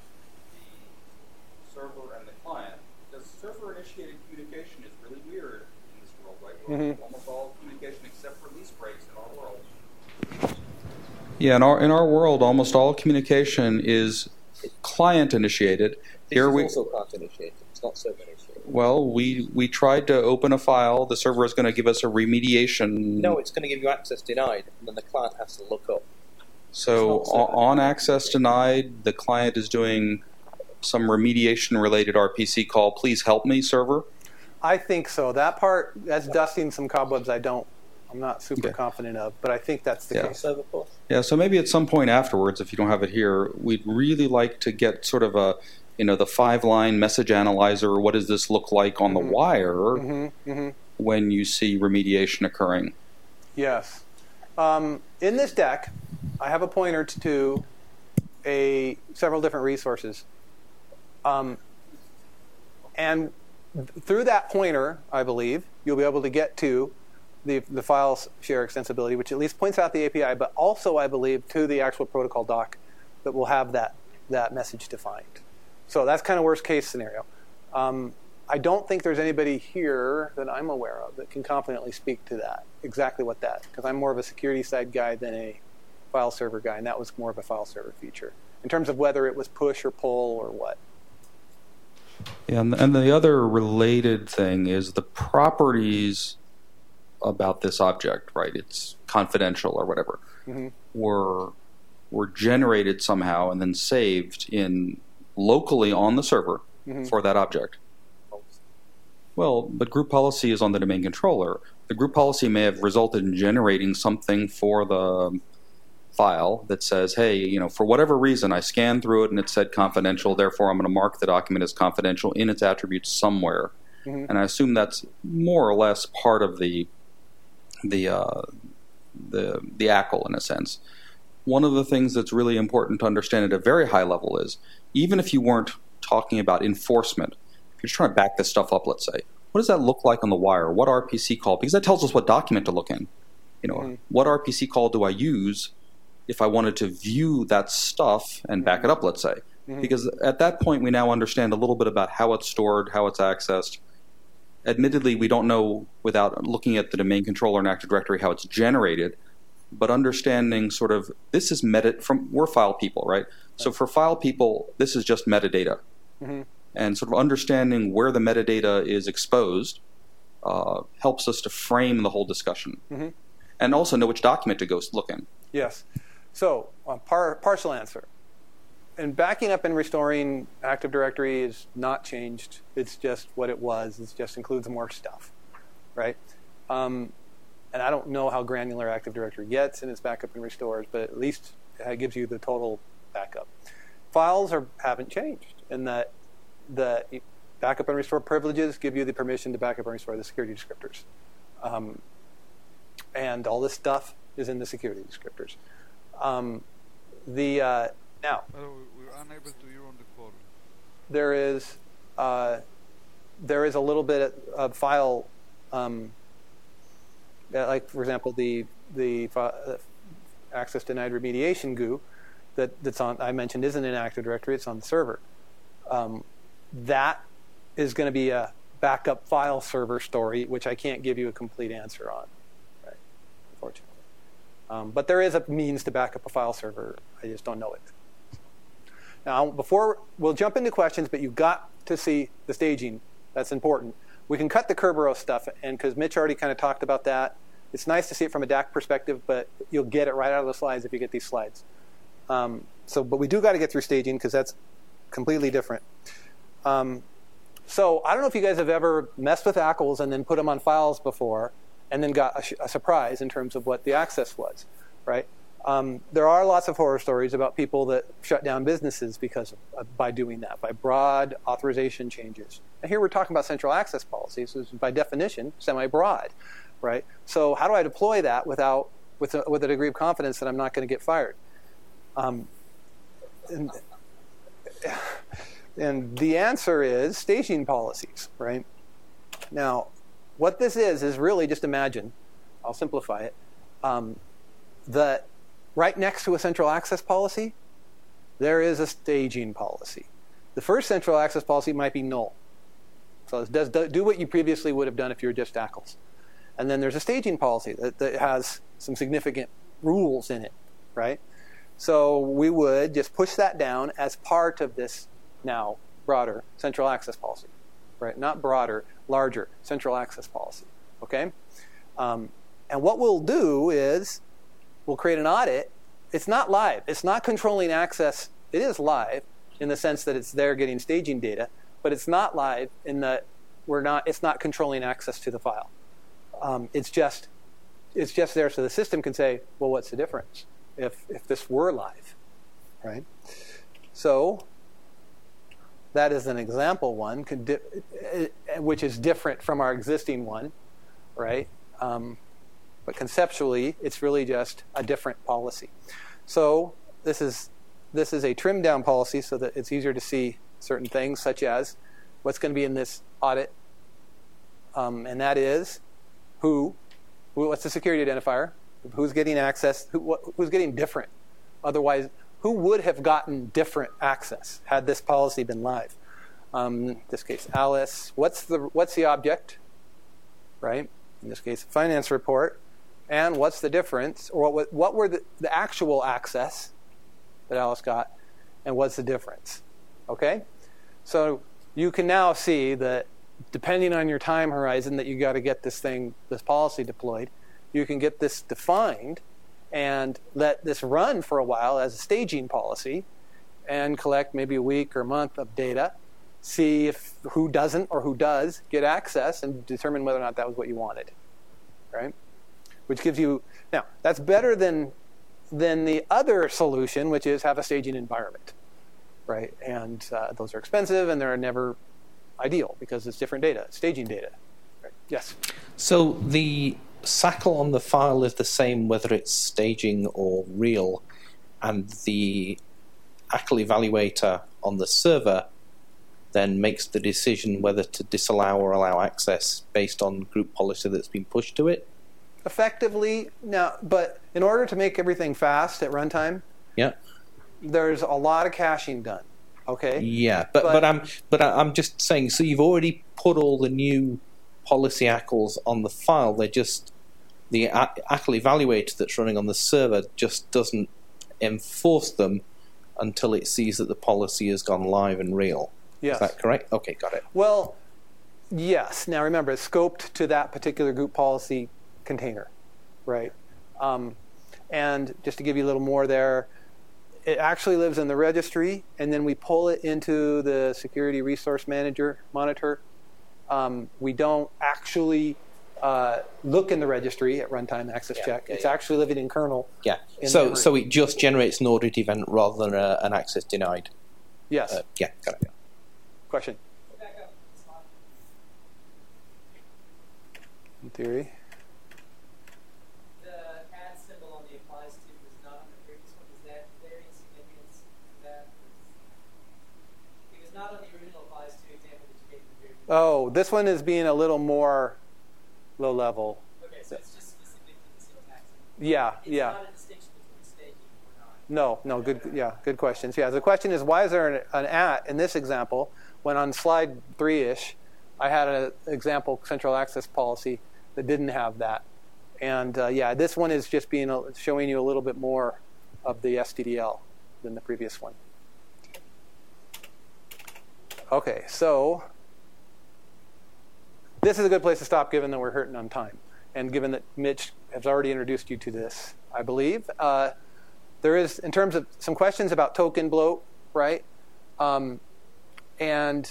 the server and the client. Because server-initiated communication is really weird in this world right now. Mhm. Almost all communication except release breaks in our world. Yeah, in our in our world, almost all communication is client initiated. This Here is we also client initiated. It's not server initiated. well, we we tried to open a file. The server is going to give us a remediation. No, it's going to give you access denied, and then the client has to look up. So It's not o- server. on access denied, the client is doing some remediation related R P C call. Please help me, server. I think so. That part, that's dusting some cobwebs. I don't. I'm not super Okay. confident of, but I think that's the Yeah. case. Server push. Yeah, so maybe at some point afterwards, if you don't have it here, we'd really like to get sort of a, you know, the five-line message analyzer. What does this look like on the wire Mm-hmm, mm-hmm. when you see remediation occurring? Yes. Um, in this deck, I have a pointer to a several different resources, um, and th- through that pointer, I believe you'll be able to get to the the file share extensibility, which at least points out the A P I, but also I believe to the actual protocol doc that will have that that message defined. So that's kind of worst case scenario. Um, I don't think there's anybody here that I'm aware of that can confidently speak to that, exactly what that, because I'm more of a security side guy than a file server guy, and that was more of a file server feature in terms of whether it was push or pull or what. Yeah, and, and the other related thing is the properties about this object, right? It's confidential or whatever, Mm-hmm. were were generated somehow and then saved in locally on the server Mm-hmm. for that object. Well, but group policy is on the domain controller. The group policy may have resulted in generating something for the file that says, hey, you know, for whatever reason, I scanned through it and it said confidential, therefore I'm going to mark the document as confidential in its attributes somewhere. Mm-hmm. And I assume that's more or less part of the the uh, the the A C L in a sense. One of the things that's really important to understand at a very high level is, even if you weren't talking about enforcement, if you're trying to back this stuff up, let's say, what does that look like on the wire? What R P C call? Because that tells us what document to look in. You know, Mm-hmm. what R P C call do I use if I wanted to view that stuff and back it up, let's say? Mm-hmm. Because at that point, we now understand a little bit about how it's stored, how it's accessed. Admittedly, we don't know without looking at the domain controller and Active Directory how it's generated, but understanding sort of this is meta from we're file people, right? So for file people, this is just metadata. Mm-hmm. And sort of understanding where the metadata is exposed uh, helps us to frame the whole discussion. Mm-hmm. And also know which document to go look in. Yes. So, uh, par- partial answer. And backing up and restoring Active Directory is not changed. It's just what it was. It just includes more stuff, right? Um, and I don't know how granular Active Directory gets in its backup and restores, but at least it gives you the total backup. Files are haven't changed in that the backup and restore privileges give you the permission to backup and restore the security descriptors. Um, and all this stuff is in the security descriptors. Um, the uh, now By the way, we're unable to hear on the call. there is uh, there is a little bit of file, um, like for example the the fi- uh, access denied remediation G U that that's on I mentioned isn't in Active Directory, it's on the server. Um, that is going to be a backup file server story, which I can't give you a complete answer on, right? Unfortunately. Um, but there is a means to back up a file server. I just don't know it. Now, before we'll jump into questions, but you've got to see the staging. That's important. We can cut the Kerberos stuff, and because Mitch already kind of talked about that, it's nice to see it from a D A C perspective, but you'll get it right out of the slides if you get these slides. Um, so, but we do got to get through staging because that's completely different. Um, so I don't know if you guys have ever messed with A C Ls and then put them on files before, and then got a, sh- a surprise in terms of what the access was, right? Um, there are lots of horror stories about people that shut down businesses because of, uh, by doing that, by broad authorization changes. And here we're talking about central access policies, which is by definition semi-broad, right? So how do I deploy that without with a, with a degree of confidence that I'm not going to get fired? Um, and, and the answer is staging policies, right? Now, what this is is really just imagine, I'll simplify it, um, that right next to a central access policy, there is a staging policy. The first central access policy might be null. So it does do what you previously would have done if you were just A C Ls. And then there's a staging policy that, that has some significant rules in it, right? So we would just push that down as part of this now broader central access policy, right? Not broader, larger central access policy, okay? Um, and what we'll do is we'll create an audit. It's not live. It's not controlling access. It is live in the sense that it's there getting staging data, but it's not live in that we're not. It's not controlling access to the file. Um, it's just it's just there so the system can say, well, what's the difference if if this were live, right? So that is an example one, which is different from our existing one, right? Um, But conceptually, it's really just a different policy. So this is this is a trimmed down policy so that it's easier to see certain things, such as what's going to be in this audit, um, and that is who, who, what's the security identifier, who's getting access, who, what, who's getting different. Otherwise, who would have gotten different access had this policy been live? Um, in this case, Alice. What's the what's the object, right? In this case, a finance report. And what's the difference, or what, what were the, the actual access that Alice got, and what's the difference? Okay? So you can now see that depending on your time horizon that you got to get this thing, this policy deployed, you can get this defined and let this run for a while as a staging policy and collect maybe a week or a month of data, see if who doesn't or who does get access, and determine whether or not that was what you wanted, right? Which gives you, now, that's better than than the other solution, which is have a staging environment, right? And uh, those are expensive, and they're never ideal because it's different data, staging data. Right? Yes? So the S A C L on the file is the same whether it's staging or real, and the A C L evaluator on the server then makes the decision whether to disallow or allow access based on group policy that's been pushed to it? Effectively, now, but in order to make everything fast at runtime, Yeah. there's a lot of caching done. Okay. Yeah, but but, But- I'm but I- I'm just saying. So you've already put all the new policy A C Ls on the file. They're just the A C L evaluator that's running on the server just doesn't enforce them until it sees that the policy has gone live and real. Yes. Is that correct? Okay, got it. Well, yes. Now remember, it's scoped to that particular group policy container, right? Um, and just to give you a little more there, it actually lives in the registry, and then we pull it into the security resource manager monitor. Um, we don't actually uh, look in the registry at runtime access Yeah, check. yeah, it's yeah. actually living in kernel. Yeah. In So memory. so it just generates an audit event rather than a, an access denied. Yes. Uh, yeah, got it. Question. Go back up. Slide. In theory. The add symbol on the applies to was not on the previous one. Is that very significant? That it was not on the original applies to example that you gave in the previous. Oh, this one is being a little more low level. Okay, so it's just specific to the syntax. Yeah, It's yeah. not a distinction between staking or not. No, no, good, yeah, good questions. Yeah, the question is, why is there an, an at in this example when on slide three-ish, I had an example central access policy that didn't have that. And uh, yeah, this one is just being a, showing you a little bit more of the S T D L than the previous one. Okay, so this is a good place to stop given that we're hurting on time. And given that Mitch has already introduced you to this, I believe. Uh, there is, in terms of some questions about token bloat, right? Um, and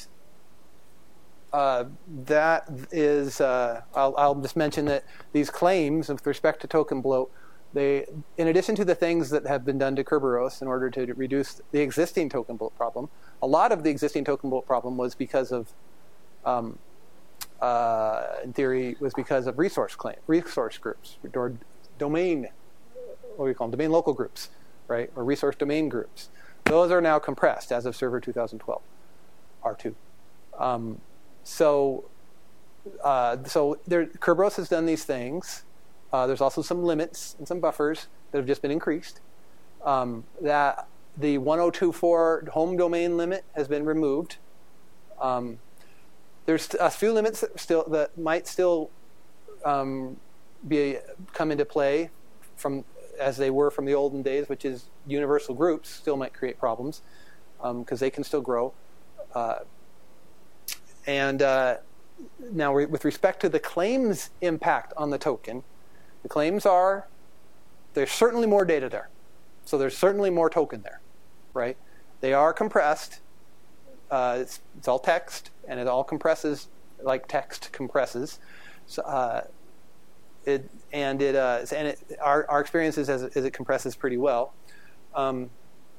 uh, that is, uh, I'll, I'll just mention that these claims with respect to token bloat, they, in addition to the things that have been done to Kerberos in order to reduce the existing token bloat problem, a lot of the existing token bloat problem was because of, um, uh, in theory, was because of resource claim, resource groups, or domain, what do we call them, domain local groups, right, or resource domain groups. Those are now compressed as of Server two thousand twelve, R two. Um, so, uh, so there, Kerberos has done these things. Uh, there's also some limits and some buffers that have just been increased. Um, that the one oh two four home domain limit has been removed. Um, there's a few limits that still that might still um, be come into play from as they were from the olden days, which is universal groups still might create problems because um, they can still grow. Uh, and uh, now, re- with respect to the claims impact on the token, the claims are there's certainly more data there, so there's certainly more token there, right? They are compressed. Uh, it's, it's all text, and it all compresses like text compresses. So, uh, it and it uh, and it, our our experience is as, as it compresses pretty well. Um,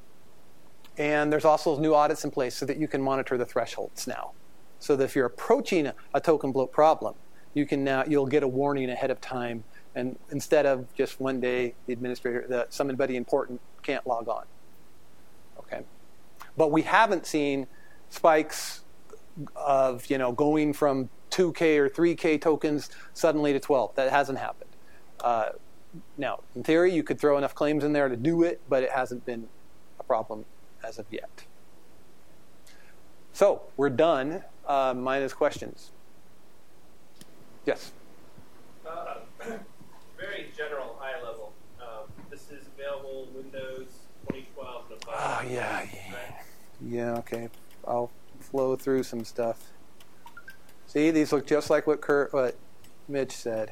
and there's also new audits in place so that you can monitor the thresholds now. So that if you're approaching a, a token bloat problem, you can now you'll get a warning ahead of time, and instead of just one day the administrator, the, somebody important can't log on. Okay, but we haven't seen spikes of you know going from two K or three K tokens suddenly to twelve. That hasn't happened. Uh, now, in theory, you could throw enough claims in there to do it, but it hasn't been a problem as of yet. So we're done, uh, minus questions. Yes? Uh, very general, high level. Um, this is available Windows twenty twelve and above. Oh, yeah. Right? Yeah, okay. I'll flow through some stuff. See, these look just like what Kurt, what Mitch said.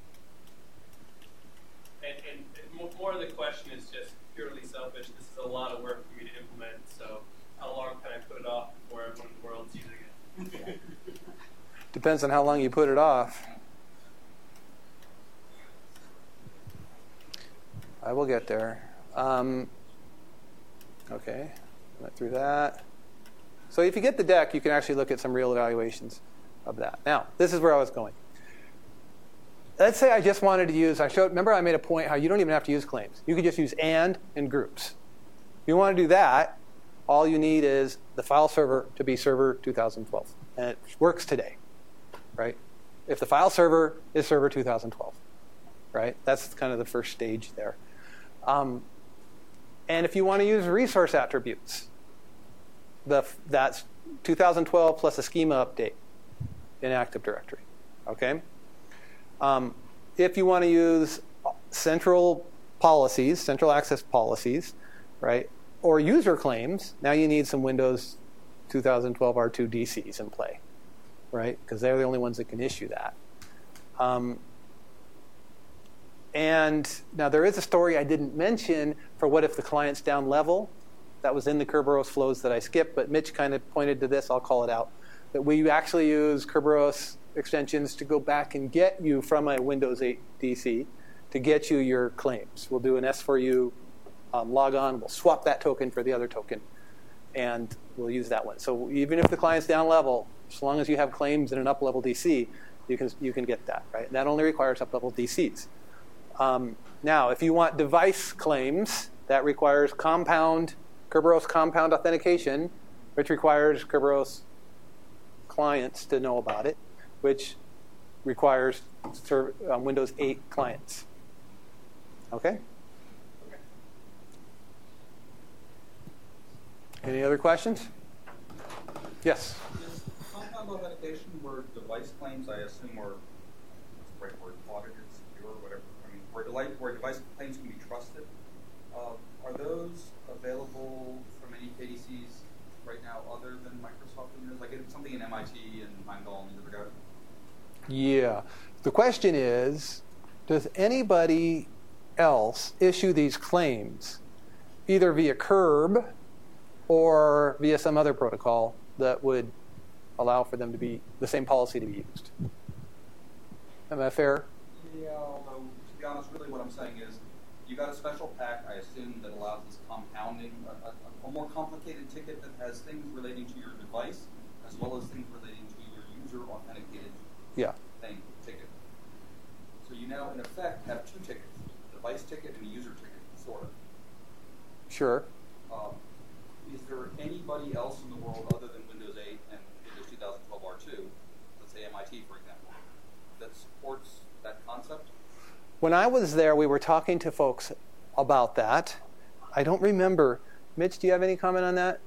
And, and more- more of the question is just purely selfish. This is a lot of work for me to implement, so how long can I put it off before everyone in the world's using it? Depends on how long you put it off. I will get there. Um, okay, went through that. So if you get the deck, you can actually look at some real evaluations of that. Now, this is where I was going. Let's say I just wanted to use, I showed, remember I made a point how you don't even have to use claims. You could just use and and groups. If you want to do that, all you need is the file server to be server two thousand twelve. And it works today, right? If the file server is server two thousand twelve, right? That's kind of the first stage there. Um, and if you want to use resource attributes, the, that's two thousand twelve plus a schema update in Active Directory, okay? Um, if you want to use central policies, central access policies, right, or user claims, now you need some Windows two thousand twelve R two D Cs in play, right, because they're the only ones that can issue that. Um, and now there is a story I didn't mention for what if the client's down level. That was in the Kerberos flows that I skipped, but Mitch kind of pointed to this. I'll call it out. That we actually use Kerberos extensions to go back and get you from a Windows eight D C to get you your claims. We'll do an S four U um, log on. We'll swap that token for the other token, and we'll use that one. So even if the client's down level, as long as you have claims in an up level D C, you can you can get that, right? And that only requires up level D Cs. Um, now, if you want device claims, that requires compound Kerberos compound authentication, which requires Kerberos clients to know about it, which requires serv- um, Windows eight clients. Okay? Any other questions? Yes? Is compound authentication where device claims, I assume, are what's the right word, audited, secure, whatever. I mean, where, device, where device claims can be trusted. Uh, are those available from any K D Cs right now other than Microsoft Windows? Like it's something in M I T and Heimdall and the other guys? Yeah. The question is, does anybody else issue these claims either via Curb or via some other protocol that would allow for them to be the same policy to be used? Am I fair? Yeah, although to be honest, really what I'm saying is you got a special pack, I assume, that allows this compounding, a, a, a more complicated ticket that has things relating to your device as well as things relating to your user authenticated Yeah. thing ticket. So you now, in effect, have two tickets, a device ticket and a user ticket, sort of. Sure. Um, is there anybody else in the world other than Windows eight and Windows two thousand twelve R two, let's say M I T, for example, that supports that concept? When I was there, we were talking to folks about that. I don't remember. Mitch, do you have any comment on that?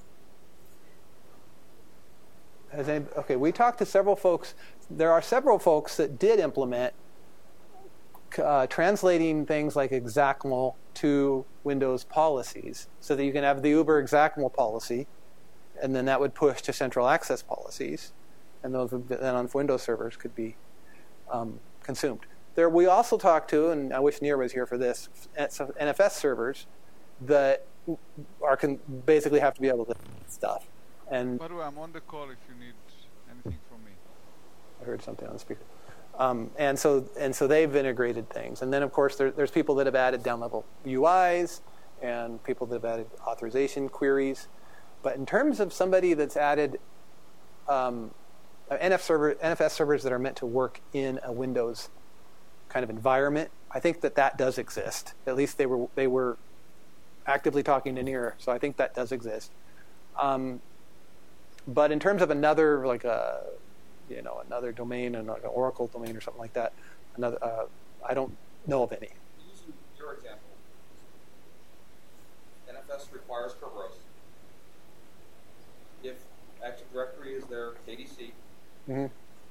Has any, okay, we talked to several folks. There are several folks that did implement uh, translating things like execml to Windows policies so that you can have the Uber execml policy, and then that would push to central access policies, and those would then on Windows servers could be um, consumed. There, we also talked to, and I wish Nir was here for this, N F S servers that are can basically have to be able to do stuff. And By the way, I'm on the call if you need anything from me. I heard something on the speaker. Um, and so and so they've integrated things. And then, of course, there, there's people that have added down-level U Is and people that have added authorization queries. But in terms of somebody that's added um, N F server, N F S servers that are meant to work in a Windows kind of environment, I think that that does exist. At least they were they were actively talking to Nir, so I think that does exist. Um, but in terms of another, like a, you know, another domain, and like an Oracle domain or something like that, another, uh, I don't know of any. Using your example, N F S requires Kerberos. If Active Directory is their K D C, Mm-hmm.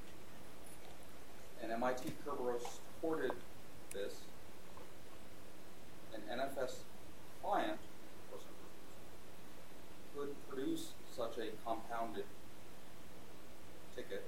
and M I T Kerberos supported this. An N F S client could produce such a compounded ticket.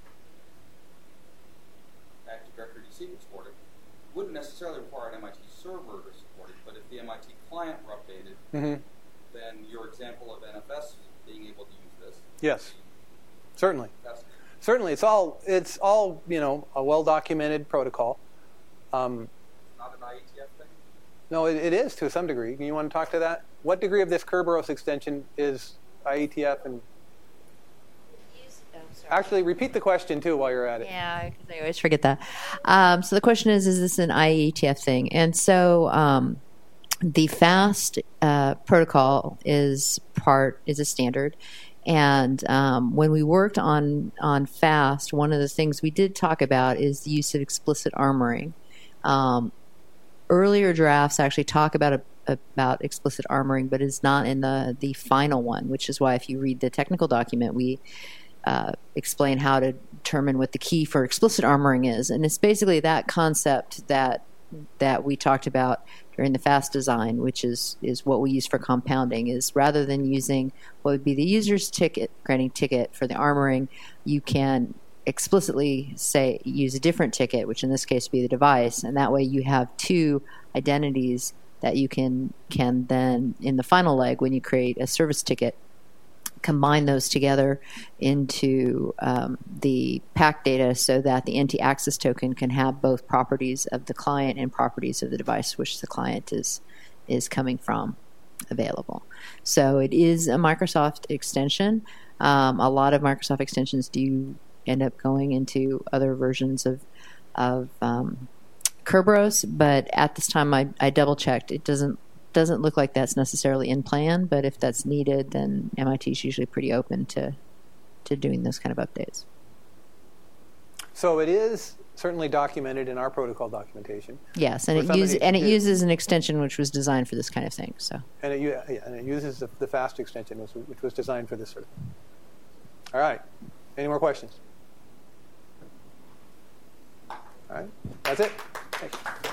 Active Directory D C would support it. Wouldn't necessarily require an M I T server to support it, but if the M I T client were updated, Mm-hmm. then your example of N F S being able to use this. Yes, certainly. That's Certainly, it's all it's all you know a well documented protocol. Um, not an I E T F thing. no, it, it is to some degree. You want to talk to that? What degree of this Kerberos extension is I E T F? And Use- oh, sorry. actually, repeat the question too while you're at it. Yeah, because I always forget that. Um, so the question is, is this an I E T F thing? And so um, the FAST uh, protocol is part is a standard. And um, when we worked on on FAST, one of the things we did talk about is the use of explicit armoring. Um, earlier drafts actually talk about a, about explicit armoring, but it's not in the the final one, which is why if you read the technical document, we uh, explain how to determine what the key for explicit armoring is, and it's basically that concept that that we talked about during the FAST design, which is is what we use for compounding. Is rather than using what would be the user's ticket, granting ticket for the armoring, you can explicitly say use a different ticket, which in this case would be the device, and that way you have two identities that you can can then in the final leg when you create a service ticket, combine those together into um, the pack data so that the N T access token can have both properties of the client and properties of the device which the client is is coming from available. So it is a Microsoft extension. Um, a lot of Microsoft extensions do end up going into other versions of of um, Kerberos, but at this time I, I double checked. It doesn't doesn't look like that's necessarily in plan, but if that's needed, then M I T is usually pretty open to to doing those kind of updates. So it is certainly documented in our protocol documentation. Yes, and For it uses somebody and it to- uses an extension which was designed for this kind of thing. So And it, u- yeah, and it uses the, the FAST extension, which was- which was designed for this sort of thing. All right. Any more questions? All right. That's it. Thank you.